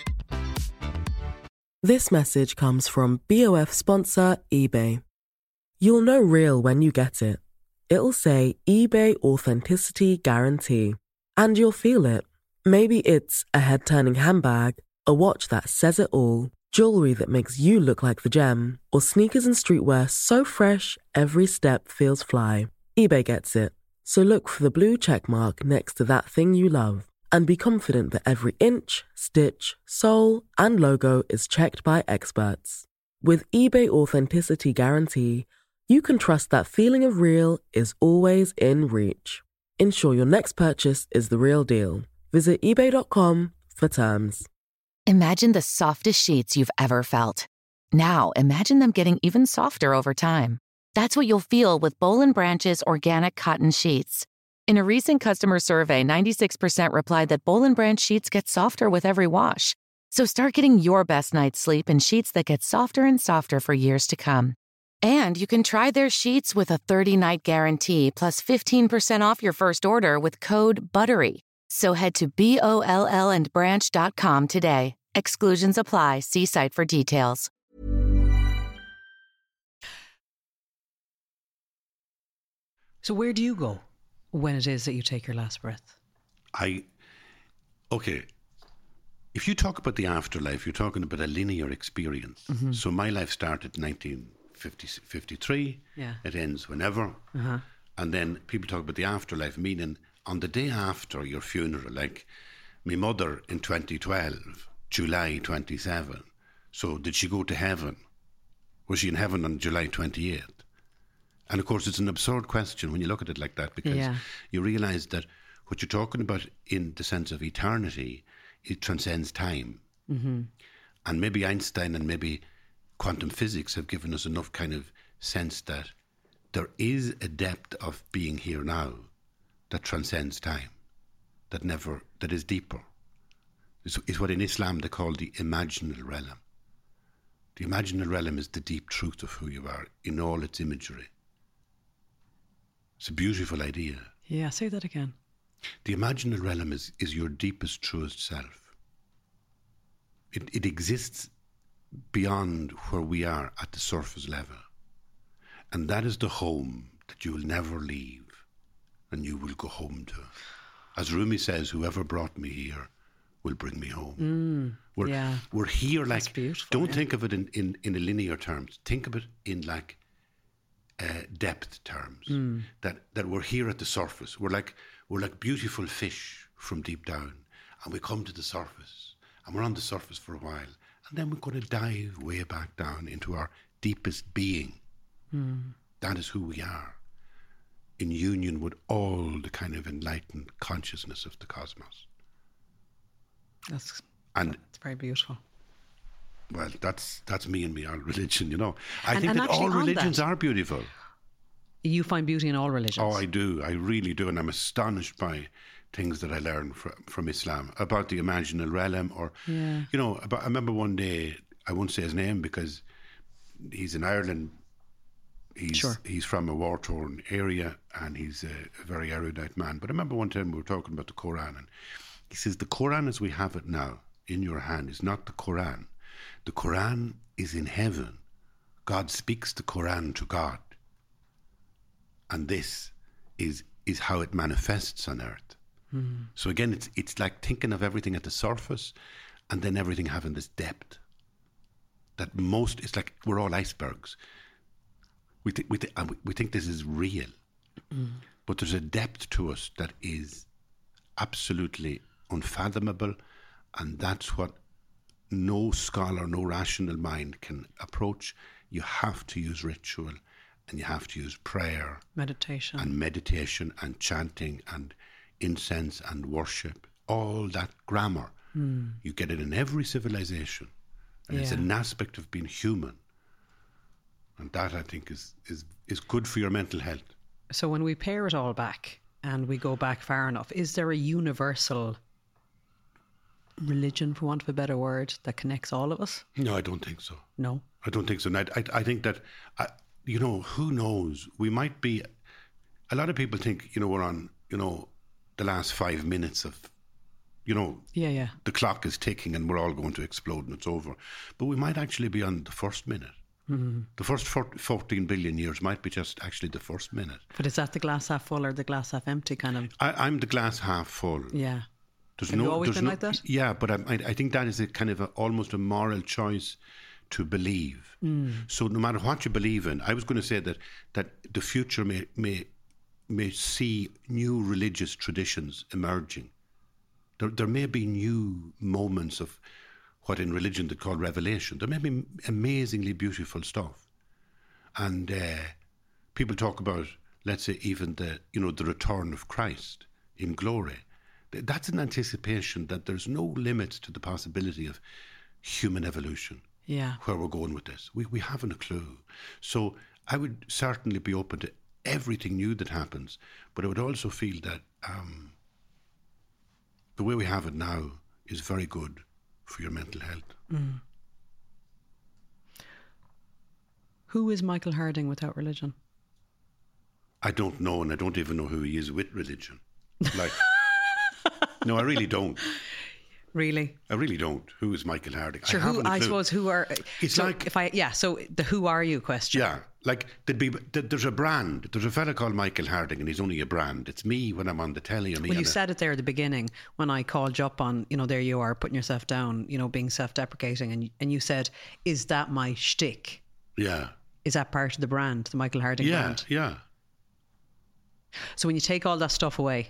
This message comes from BOF sponsor eBay. You'll know real when you get it. It'll say eBay Authenticity Guarantee. And you'll feel it. Maybe it's a head-turning handbag, a watch that says it all, jewelry that makes you look like the gem, or sneakers and streetwear so fresh every step feels fly. eBay gets it. So look for the blue check mark next to that thing you love. And be confident that every inch, stitch, sole, and logo is checked by experts. With eBay Authenticity Guarantee, you can trust that feeling of real is always in reach. Ensure your next purchase is the real deal. Visit ebay.com for terms. Imagine the softest sheets you've ever felt. Now imagine them getting even softer over time. That's what you'll feel with Boll & Branch's organic cotton sheets. In a recent customer survey, 96% replied that Boll & Branch sheets get softer with every wash. So start getting your best night's sleep in sheets that get softer and softer for years to come. And you can try their sheets with a 30-night guarantee plus 15% off your first order with code BUTTERY. So head to BOLLandbranch.com today. Exclusions apply. See site for details. So where do you go when it is that you take your last breath? Okay. If you talk about the afterlife, you're talking about a linear experience. Mm-hmm. So my life started in 1953. Yeah. It ends whenever. Uh-huh. And then people talk about the afterlife, meaning on the day after your funeral, like my mother in 2012, July 27. So did she go to heaven? Was she in heaven on July 28th? And of course, it's an absurd question when you look at it like that, because you realise that what you're talking about in the sense of eternity, it transcends time. Mm-hmm. And maybe Einstein and maybe quantum physics have given us enough kind of sense that there is a depth of being here now that transcends time, that is deeper. It's what in Islam they call the imaginal realm. The imaginal realm is the deep truth of who you are in all its imagery. It's a beautiful idea. Yeah, say that again. The imaginal realm is your deepest, truest self. It exists beyond where we are at the surface level. And that is the home that you will never leave and you will go home to. As Rumi says, whoever brought me here will bring me home. We're here like, don't think of it in a linear terms. Think of it in like depth terms. That we're here at the surface. We're like beautiful fish from deep down, and we come to the surface, and we're on the surface for a while, and then we're going to dive way back down into our deepest being. That is who we are, in union with all the kind of enlightened consciousness of the cosmos. That's very beautiful. Well, that's me and our religion, you know. I think that all religions are beautiful. You find beauty in all religions? Oh, I do. I really do. And I'm astonished by things that I learned from Islam about the imaginal realm, or I remember one day, I won't say his name because he's in Ireland. He's from a war-torn area, and he's a very erudite man. But I remember one time we were talking about the Quran, and he says, the Quran as we have it now in your hand is not the Quran. The Quran is in heaven. God speaks the Quran to God. And this is how it manifests on earth. So again, it's like thinking of everything at the surface and then everything having this depth. It's like we're all icebergs. We think this is real, but there's a depth to us that is absolutely unfathomable, and that's what no scholar, no rational mind can approach. You have to use ritual, and you have to use prayer, meditation and chanting and incense and worship. All that grammar, you get it in every civilization, and it's an aspect of being human. And that, I think, is good for your mental health. So when we pare it all back and we go back far enough, is there a universal religion, for want of a better word, that connects all of us? No, I don't think so. No? I don't think so. And I think that, who knows? We might be... A lot of people think, we're on, the last 5 minutes of, the clock is ticking and we're all going to explode and it's over. But we might actually be on the first minute. Mm-hmm. The first 14 billion years might be just actually the first minute. But is that the glass half full or the glass half empty kind of? I'm the glass half full. Yeah. Have you always been like that? Yeah, but I think that is a kind of almost a moral choice to believe. So no matter what you believe in, I was going to say that the future may see new religious traditions emerging. There may be new moments of what in religion they call revelation. There may be amazingly beautiful stuff. And people talk about, let's say, even the return of Christ in glory. That's an anticipation that there's no limit to the possibility of human evolution. Yeah. Where we're going with this. We haven't a clue. So I would certainly be open to everything new that happens, but I would also feel that the way we have it now is very good for your mental health. Who is Michael Harding without religion? I don't know, and I don't even know who he is with religion. No, I really don't. Really? I really don't. Who is Michael Harding? Sure, I suppose who are... It's so like... So the who are you question. Yeah, like there's a brand. There's a fella called Michael Harding and he's only a brand. It's me when I'm on the telly. Well, you said it there at the beginning when I called you up on, there you are, putting yourself down, being self-deprecating, and you said, is that my shtick? Yeah. Is that part of the brand, the Michael Harding brand? Yeah. So when you take all that stuff away,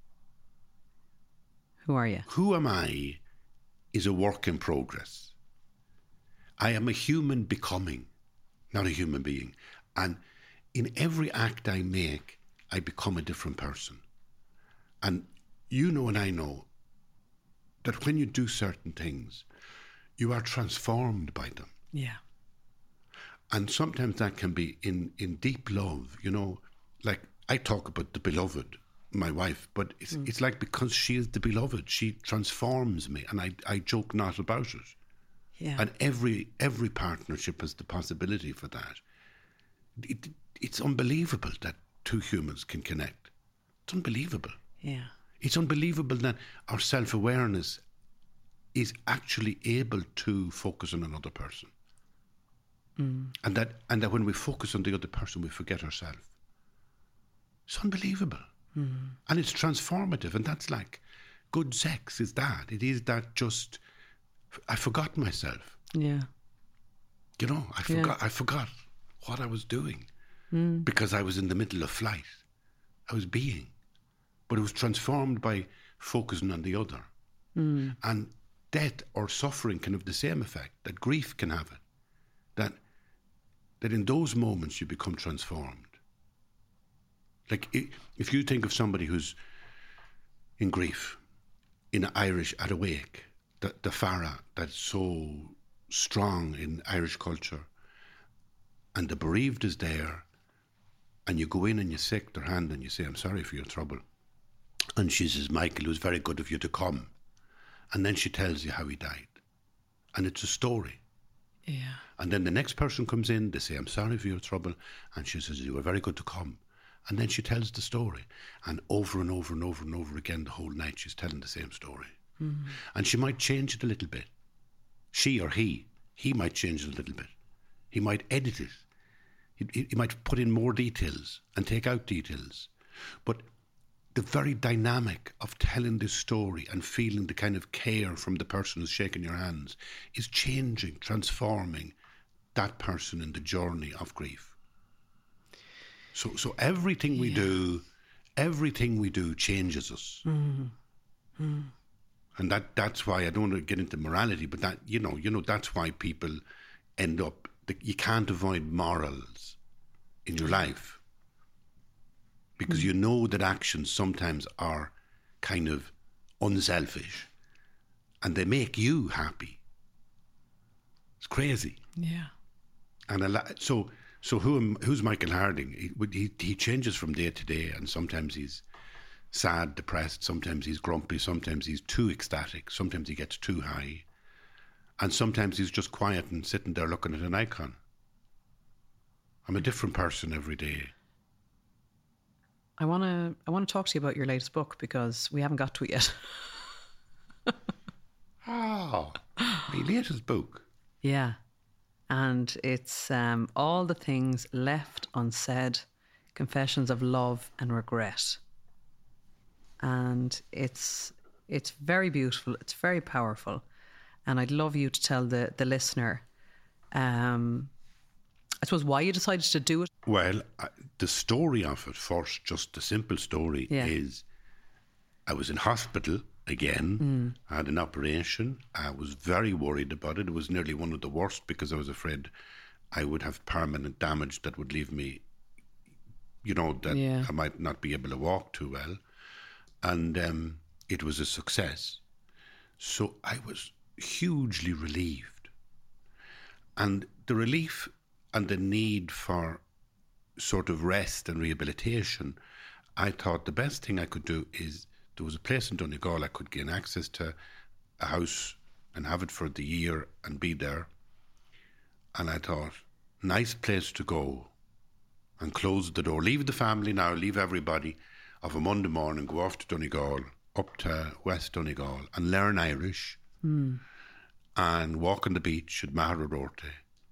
who are you? Who am I is a work in progress. I am a human becoming, not a human being. And in every act I make, I become a different person. And you know and I know that when you do certain things, you are transformed by them. Yeah. And sometimes that can be in deep love, like I talk about the beloved, my wife, but it's like because she is the beloved, she transforms me, and I joke not about it. Yeah. And every partnership has the possibility for that. It's unbelievable that two humans can connect. It's unbelievable. Yeah. It's unbelievable that our self-awareness is actually able to focus on another person. And that when we focus on the other person, we forget ourselves. It's unbelievable. And it's transformative, and that's like good sex is that. It is that just, I forgot myself. Yeah. I forgot what I was doing because I was in the middle of flight. I was being. But it was transformed by focusing on the other. And death or suffering can have the same effect, that grief can have it. That in those moments you become transformed. Like if you think of somebody who's in grief, in Irish at a wake, the Farah that's so strong in Irish culture, and the bereaved is there, and you go in and you shake their hand and you say, I'm sorry for your trouble. And she says, Michael, it was very good of you to come. And then she tells you how he died. And it's a story. Yeah. And then the next person comes in, they say, I'm sorry for your trouble. And she says, you were very good to come. And then she tells the story. And over and over and over and over again, the whole night, she's telling the same story. Mm-hmm. And she might change it a little bit. She or he might change it a little bit. He might edit it. He might put in more details and take out details. But the very dynamic of telling this story and feeling the kind of care from the person who's shaking your hands is changing, transforming that person in the journey of grief. So everything we do changes us. Mm-hmm. Mm-hmm. And that's why I don't want to get into morality, but that you know that's why people end up. You can't avoid morals in your life. Because you know that actions sometimes are kind of unselfish and they make you happy. It's crazy. Yeah. And so who's Michael Harding? He changes from day to day, and sometimes he's sad, depressed, sometimes he's grumpy, sometimes he's too ecstatic, sometimes he gets too high, and sometimes he's just quiet and sitting there looking at an icon. I'm a different person every day. I want to talk to you about your latest book because we haven't got to it yet. Oh, my latest book. Yeah. And it's All the Things Left Unsaid, Confessions of Love and Regret. And it's very beautiful. It's very powerful. And I'd love you to tell the listener, I suppose, why you decided to do it. Well, the story of it first, just the simple story, is I was in hospital again. I had an operation. I was very worried about it. It was nearly one of the worst because I was afraid I would have permanent damage that would leave me, I might not be able to walk too well. And it was a success. So I was hugely relieved. And the relief and the need for sort of rest and rehabilitation, I thought the best thing I could do is, there was a place in Donegal I could gain access to a house and have it for the year and be there. And I thought, nice place to go, and close the door. Leave the family now, leave everybody of a Monday morning, go off to Donegal, up to West Donegal, and learn Irish and walk on the beach at Maharorte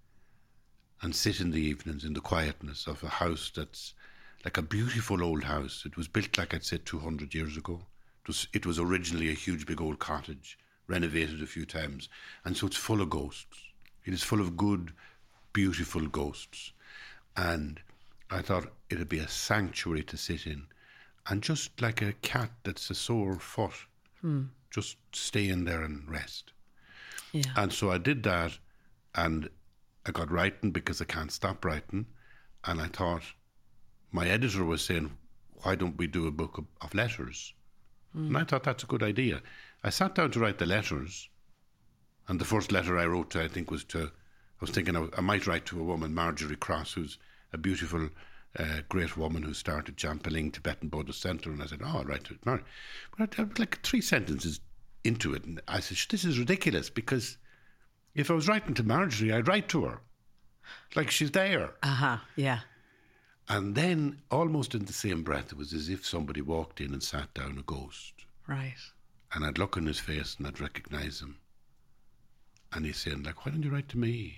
and sit in the evenings in the quietness of a house that's like a beautiful old house. It was built, like I'd said, 200 years ago. It was originally a huge big old cottage, renovated a few times, and so it's full of ghosts. It is full of good, beautiful ghosts. And I thought it'd be a sanctuary to sit in, and just like a cat that's a sore foot, just stay in there and rest. Yeah. And so I did that, and I got writing because I can't stop writing. And I thought, my editor was saying, why don't we do a book of letters? And I thought that's a good idea. I sat down to write the letters, and the first letter I wrote, I think, was I was thinking I might write to a woman, Marjorie Cross, who's a beautiful, great woman who started Jampaling Tibetan Buddhist Centre. And I said, I'll write to Marjorie. But I had like 3 sentences into it, and I said, this is ridiculous, because if I was writing to Marjorie, I'd write to her. Like she's there. Yeah. And then, almost in the same breath, it was as if somebody walked in and sat down, a ghost. Right. And I'd look in his face and I'd recognise him. And he's saying, like, why don't you write to me?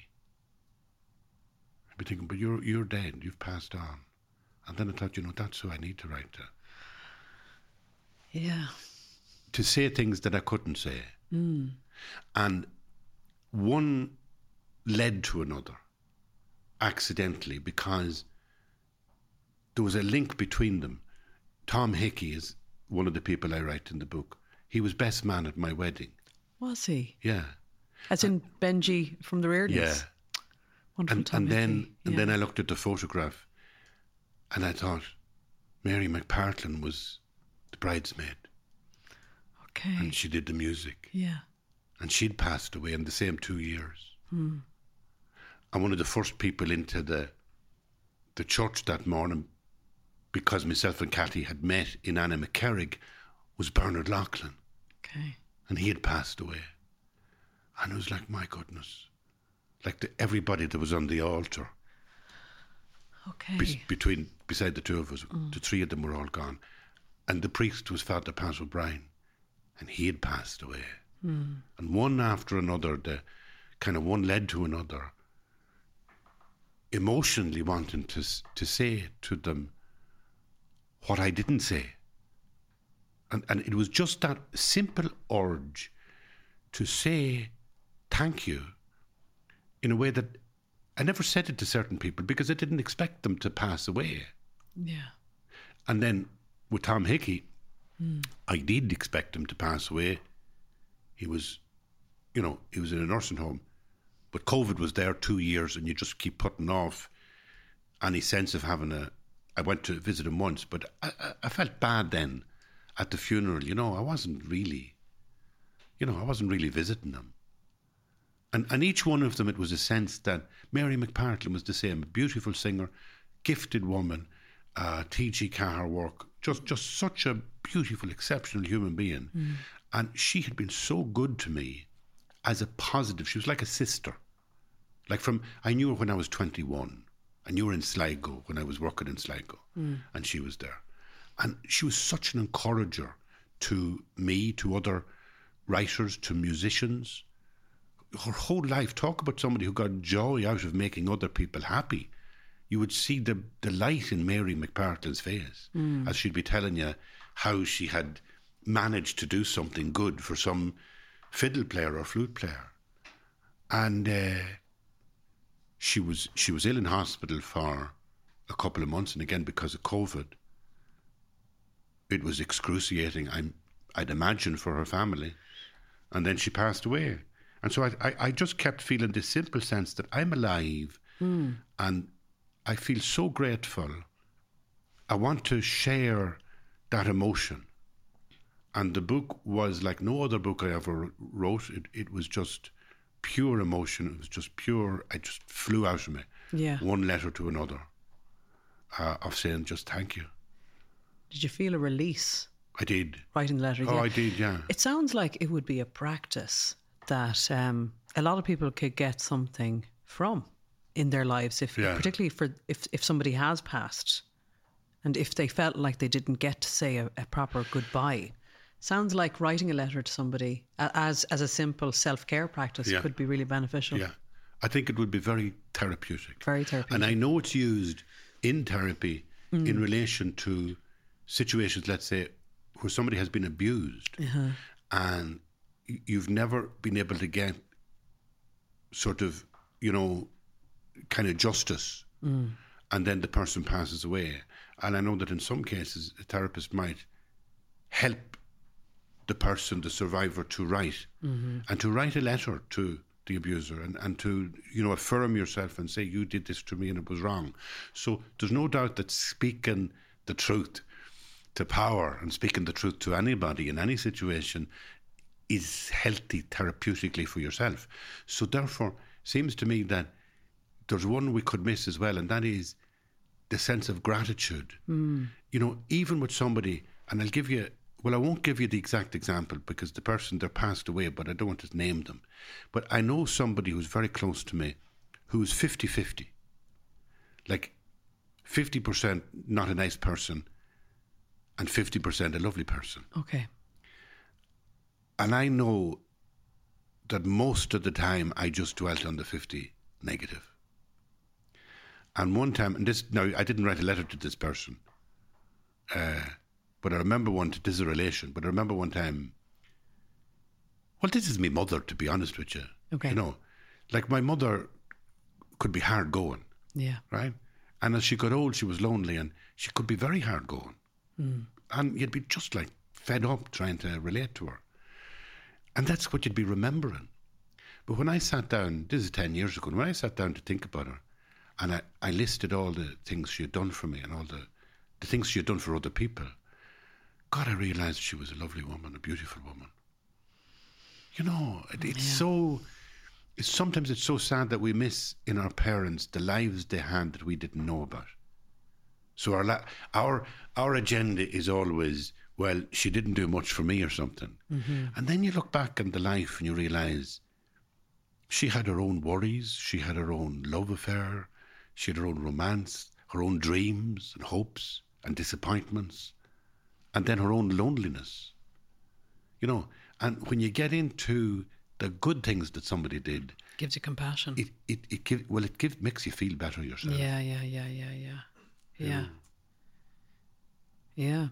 I'd be thinking, but you're dead, you've passed on. And then I thought, that's who I need to write to. Yeah. To say things that I couldn't say. And one led to another, accidentally, because there was a link between them. Tom Hickey is one of the people I write in the book. He was best man at my wedding. Was he? Yeah. As in Benji from the Reardons? Yeah. Wonderful Tom Hickey. And then I looked at the photograph and I thought, Mary McPartlin was the bridesmaid. Okay. And she did the music. Yeah. And she'd passed away in the same 2 years. And one of the first people into the church that morning, because myself and Cathy had met in Anna McCarrick was Bernard Loughlin. Okay. And he had passed away. And it was like, my goodness. Like everybody that was on the altar. Okay. Beside the two of us, the three of them were all gone. And the priest was Father Pat O'Brien. And he had passed away. And one after another, the kind of one led to another, emotionally wanting to say to them what I didn't say. And it was just that simple urge to say thank you in a way that I never said it to certain people because I didn't expect them to pass away. Yeah. And then with Tom Hickey, I did expect him to pass away. He was, in a nursing home. But COVID was there 2 years and you just keep putting off any sense of having I went to visit him once, but I felt bad then at the funeral. I wasn't really visiting them. And each one of them, it was a sense that Mary McPartlin was the same, a beautiful singer, gifted woman, T.G. Carr work, just such a beautiful, exceptional human being. And she had been so good to me as a positive. She was like a sister. I knew her when I was 21. I knew her in Sligo when I was working in Sligo. And she was there. And she was such an encourager to me, to other writers, to musicians. Her whole life, talk about somebody who got joy out of making other people happy. You would see the light in Mary McPartlin's face as she'd be telling you how she had managed to do something good for some fiddle player or flute player. And she was ill in hospital for a couple of months, and again because of COVID. It was excruciating, I'd imagine, for her family. And then she passed away. And so I just kept feeling this simple sense that I'm alive and I feel so grateful. I want to share that emotion. And the book was like no other book I ever wrote. It was just pure emotion. It was just pure. I just flew out of me. Yeah. One letter to another of saying just thank you. Did you feel a release? I did. Writing the letter? Oh, yeah. I did, yeah. It sounds like it would be a practice that a lot of people could get something from in their lives, particularly if somebody has passed and if they felt like they didn't get to say a proper goodbye. Sounds like writing a letter to somebody as a simple self-care practice could be really beneficial. Yeah, I think it would be very therapeutic. Very therapeutic. And I know it's used in therapy in relation to situations, let's say, where somebody has been abused and you've never been able to get sort of, kind of justice. And then the person passes away. And I know that in some cases, a therapist might help the person, the survivor, to write and to write a letter to the abuser and to, affirm yourself and say, you did this to me and it was wrong. So there's no doubt that speaking the truth to power and speaking the truth to anybody in any situation is healthy therapeutically for yourself. So therefore, seems to me that there's one we could miss as well, and that is the sense of gratitude. Even with somebody, and I won't give you the exact example because the person, they're passed away, but I don't want to name them. But I know somebody who's very close to me who's 50-50. Like 50% not a nice person and 50% a lovely person. Okay. And I know that most of the time I just dwelt on the 50 negative. And one time, now I didn't write a letter to this person, but I remember this is a relation, but I remember one time, well, this is my mother, to be honest with you. Okay. Like my mother could be hard going. Yeah. Right? And as she got old, she was lonely and she could be very hard going. And you'd be just like fed up trying to relate to her. And that's what you'd be remembering. But when I sat down, this is 10 years ago, when I sat down to think about her, and I listed all the things she had done for me and all the things she had done for other people, God, I realised she was a lovely woman, a beautiful woman. Sometimes it's so sad that we miss in our parents the lives they had that we didn't know about. So our agenda is always, well, she didn't do much for me or something. And then you look back on the life and you realise she had her own worries, she had her own love affair, she had her own romance, her own dreams and hopes and disappointments, and then her own loneliness. You know, and when you get into the good things that somebody did, Gives you compassion. It makes you feel better yourself. Yeah.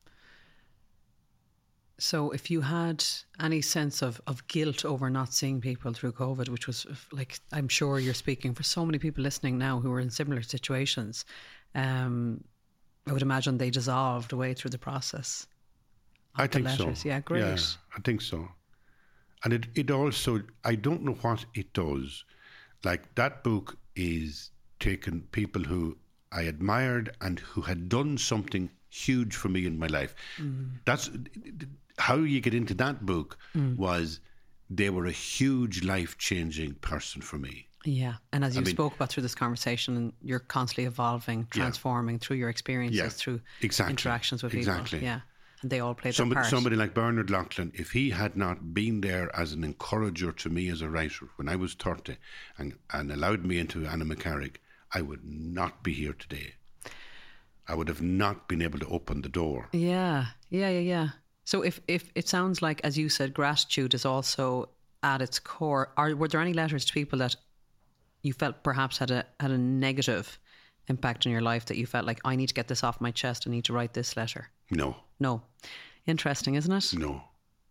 So if you had any sense of guilt over not seeing people through COVID, which was like, I'm sure you're speaking for so many people listening now who are in similar situations, I would imagine they dissolved away through the process. I think so. Yeah, great. Yeah, I think so. And it also, I don't know what it does. Like, that book is taking people who I admired and who had done something huge for me in my life. That's how you get into that book. Was they were a huge life-changing person for me. Yeah, and as you spoke about through this conversation, and you're constantly evolving, transforming through your experiences, through interactions with people. Yeah, and they all play their part. Somebody like Bernard Loughlin, if he had not been there as an encourager to me as a writer when I was 30 and allowed me into Anna McCarrick, I would not be here today. I would have not been able to open the door. Yeah. So if it sounds like, as you said, gratitude is also at its core. Were there any letters to people that you felt perhaps had a negative impact on your life, that you felt like, I need to get this off my chest, I need to write this letter? No. Interesting, isn't it? No.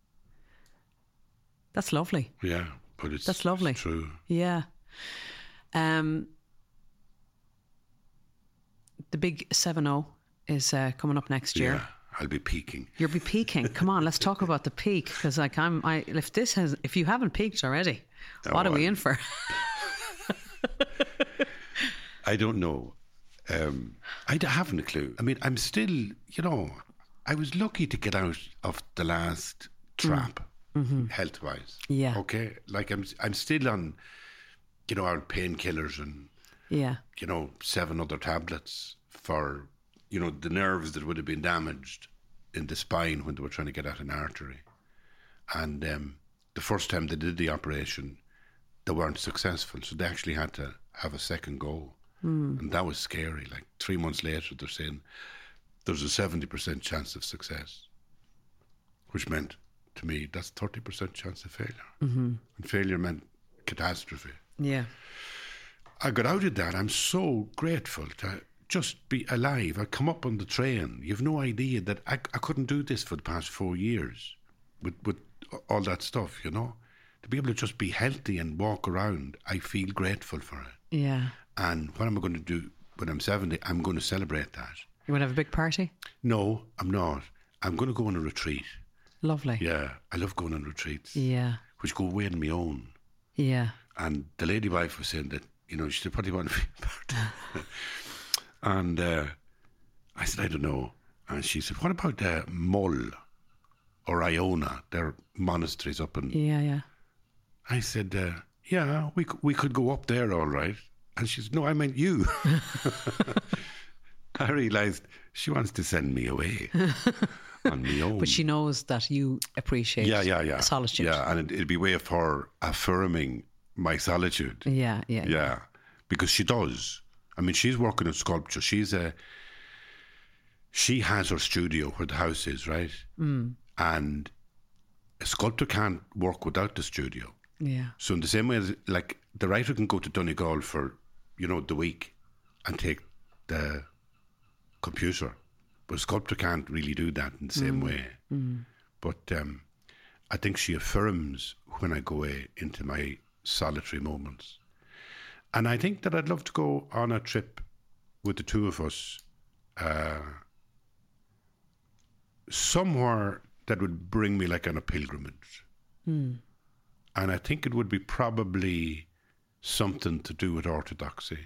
That's lovely. Yeah, but that's lovely. It's true. Yeah. The big 7-0 is coming up next year. Yeah, I'll be peaking. You'll be peaking. Come on, let's talk about the peak, because if you haven't peaked already, what are we in for? I don't know. I haven't a clue. I mean, I'm still, I was lucky to get out of the last trap, health-wise. Yeah. Okay? Like, I'm still on, our painkillers and, 7 other tablets for, the nerves that would have been damaged in the spine when they were trying to get at an artery. And the first time they did the operation, they weren't successful. So they actually had to have a second go. And that was scary. Like 3 months later, they're saying there's a 70% chance of success, which meant to me that's 30% chance of failure. And failure meant catastrophe. Yeah. I got out of that. I'm so grateful to just be alive. I come up on the train. You've no idea that I couldn't do this for the past 4 years with all that stuff, To be able to just be healthy and walk around, I feel grateful for it. Yeah. And what am I going to do when I'm 70? I'm going to celebrate that. You want to have a big party? No, I'm not. I'm going to go on a retreat. Lovely. Yeah, I love going on retreats. Yeah. Which go away on my own. Yeah. And the lady wife was saying that, she probably want to be part of it. And I said, I don't know. And she said, what about Mull or Iona? They're monasteries up in... Yeah. I said, yeah, we could go up there, all right. And she said, no, I meant you. I realised she wants to send me away on my own. But she knows that you appreciate solitude. Yeah, and it'd be a way of her affirming my solitude. Yeah. Because she does. I mean, she's working in sculpture. She has her studio where the house is, right? And a sculptor can't work without the studio. Yeah. So in the same way as, like, the writer can go to Donegal for, the week and take the computer, but a sculptor can't really do that in the same way. But I think she affirms when I go away into my solitary moments. And I think that I'd love to go on a trip with the two of us somewhere that would bring me like on a pilgrimage. And I think it would be probably something to do with orthodoxy.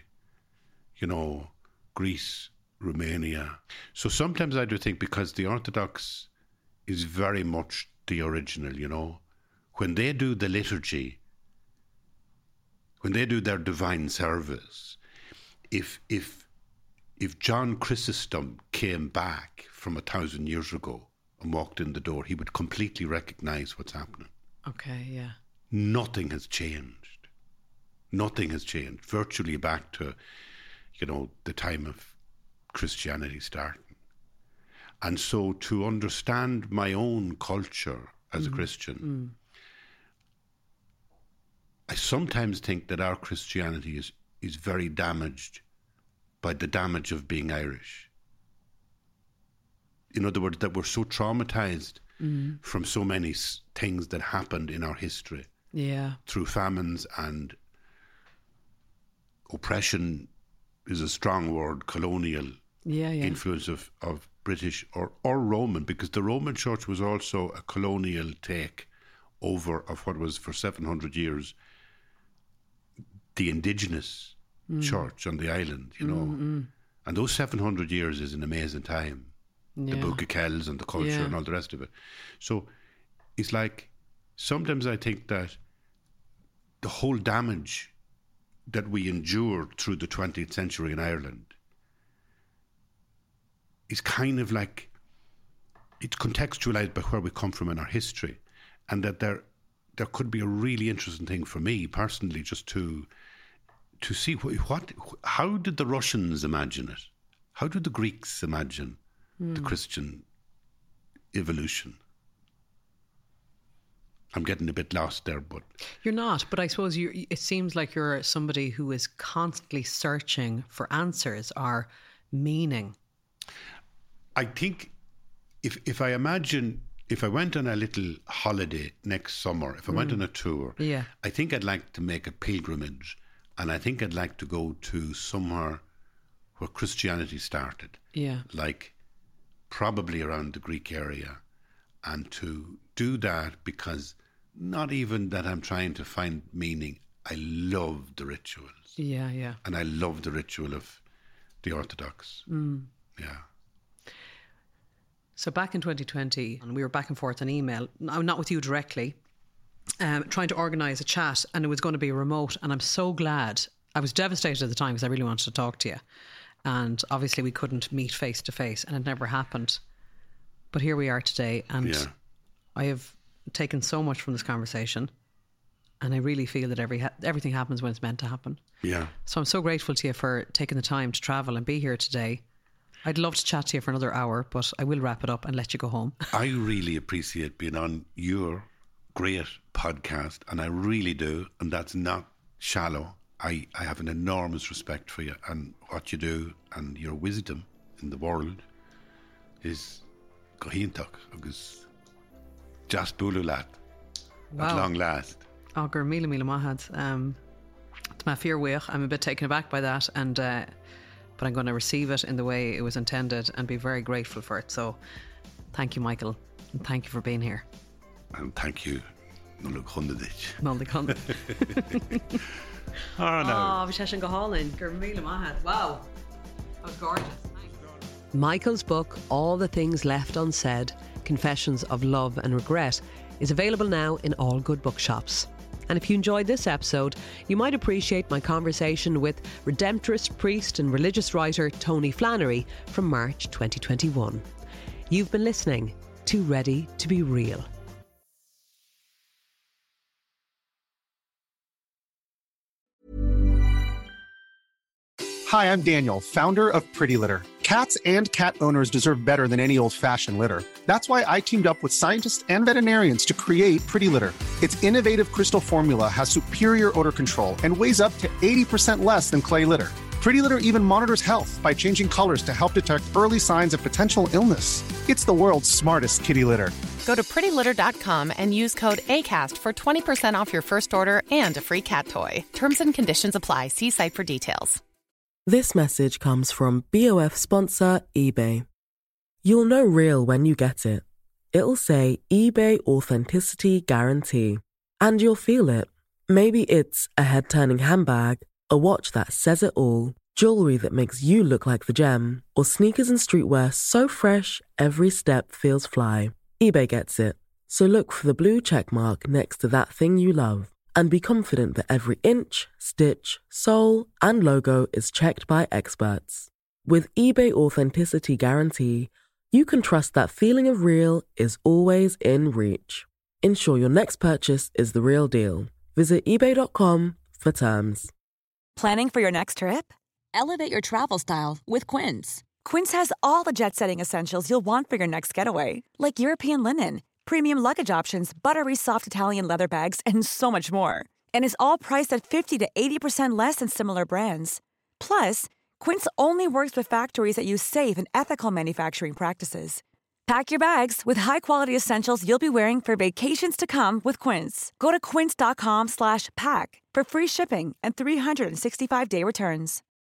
Greece, Romania. So sometimes I do think, because the Orthodox is very much the original, when they do the liturgy, when they do their divine service, if John Chrysostom came back from 1,000 years ago and walked in the door, he would completely recognise what's happening. Okay, yeah. Nothing has changed. Nothing has changed. Virtually back to, the time of Christianity starting. And so to understand my own culture as a Christian, I sometimes think that our Christianity is very damaged by the damage of being Irish. In other words, that we're so traumatized from so many things that happened in our history. Yeah. Through famines and oppression is a strong word, colonial influence of British or Roman, because the Roman Church was also a colonial take over of what was for 700 years the indigenous church on the island, And those 700 years is an amazing time. The Book of Kells and the culture and all the rest of it. So it's like, sometimes I think that the whole damage that we endured through the 20th century in Ireland is kind of like, it's contextualized by where we come from in our history, and that there could be a really interesting thing for me personally, just to see how did the Russians imagine it? How did the Greeks imagine the Christian evolution? I'm getting a bit lost there, but... You're not, but I suppose it seems like you're somebody who is constantly searching for answers or meaning. I think if I imagine, if I went on a little holiday next summer, if I went on a tour, I think I'd like to make a pilgrimage, and I think I'd like to go to somewhere where Christianity started. Yeah. Like probably around the Greek area, and to do that because not even that I'm trying to find meaning. I love the rituals. Yeah, yeah. And I love the ritual of the Orthodox. Yeah. So back in 2020, and we were back and forth on email, not with you directly, trying to organise a chat, and it was going to be remote. And I'm so glad. I was devastated at the time because I really wanted to talk to you. And obviously we couldn't meet face to face, and it never happened. But here we are today, and I have taken so much from this conversation, and I really feel that everything happens when it's meant to happen. Yeah. So I'm so grateful to you for taking the time to travel and be here today. I'd love to chat to you for another hour, but I will wrap it up and let you go home. I really appreciate being on your great podcast, and I really do, and that's not shallow. I have an enormous respect for you and what you do, and your wisdom in the world is gohintach agus just bululat at long last. Oh, gur mila mahad. It's my fear weich. I'm a bit taken aback by that, and but I'm going to receive it in the way it was intended and be very grateful for it. So thank you, Michael, and thank you for being here. And thank you, Nuluk Hundadich. Nuluk Hundadich. Oh, no. Oh, Vishesh Gahalin. Gur mila mahad. Wow. That was gorgeous. Michael's book, All the Things Left Unsaid, Confessions of Love and Regret, is available now in all good bookshops. And if you enjoyed this episode, you might appreciate my conversation with Redemptorist priest and religious writer Tony Flannery from March 2021. You've been listening to Ready to Be Real. Hi, I'm Daniel, founder of Pretty Litter. Cats and cat owners deserve better than any old-fashioned litter. That's why I teamed up with scientists and veterinarians to create Pretty Litter. Its innovative crystal formula has superior odor control and weighs up to 80% less than clay litter. Pretty Litter even monitors health by changing colors to help detect early signs of potential illness. It's the world's smartest kitty litter. Go to prettylitter.com and use code ACAST for 20% off your first order and a free cat toy. Terms and conditions apply. See site for details. This message comes from BOF sponsor eBay. You'll know real when you get it. It'll say eBay Authenticity Guarantee. And you'll feel it. Maybe it's a head-turning handbag, a watch that says it all, jewelry that makes you look like the gem, or sneakers and streetwear so fresh every step feels fly. eBay gets it. So look for the blue check mark next to that thing you love. And be confident that every inch, stitch, sole, and logo is checked by experts. With eBay Authenticity Guarantee, you can trust that feeling of real is always in reach. Ensure your next purchase is the real deal. Visit ebay.com for terms. Planning for your next trip? Elevate your travel style with Quince. Quince has all the jet-setting essentials you'll want for your next getaway, like European linen, premium luggage options, buttery soft Italian leather bags, and so much more. And is all priced at 50 to 80% less than similar brands. Plus, Quince only works with factories that use safe and ethical manufacturing practices. Pack your bags with high-quality essentials you'll be wearing for vacations to come with Quince. Go to quince.com/pack for free shipping and 365-day returns.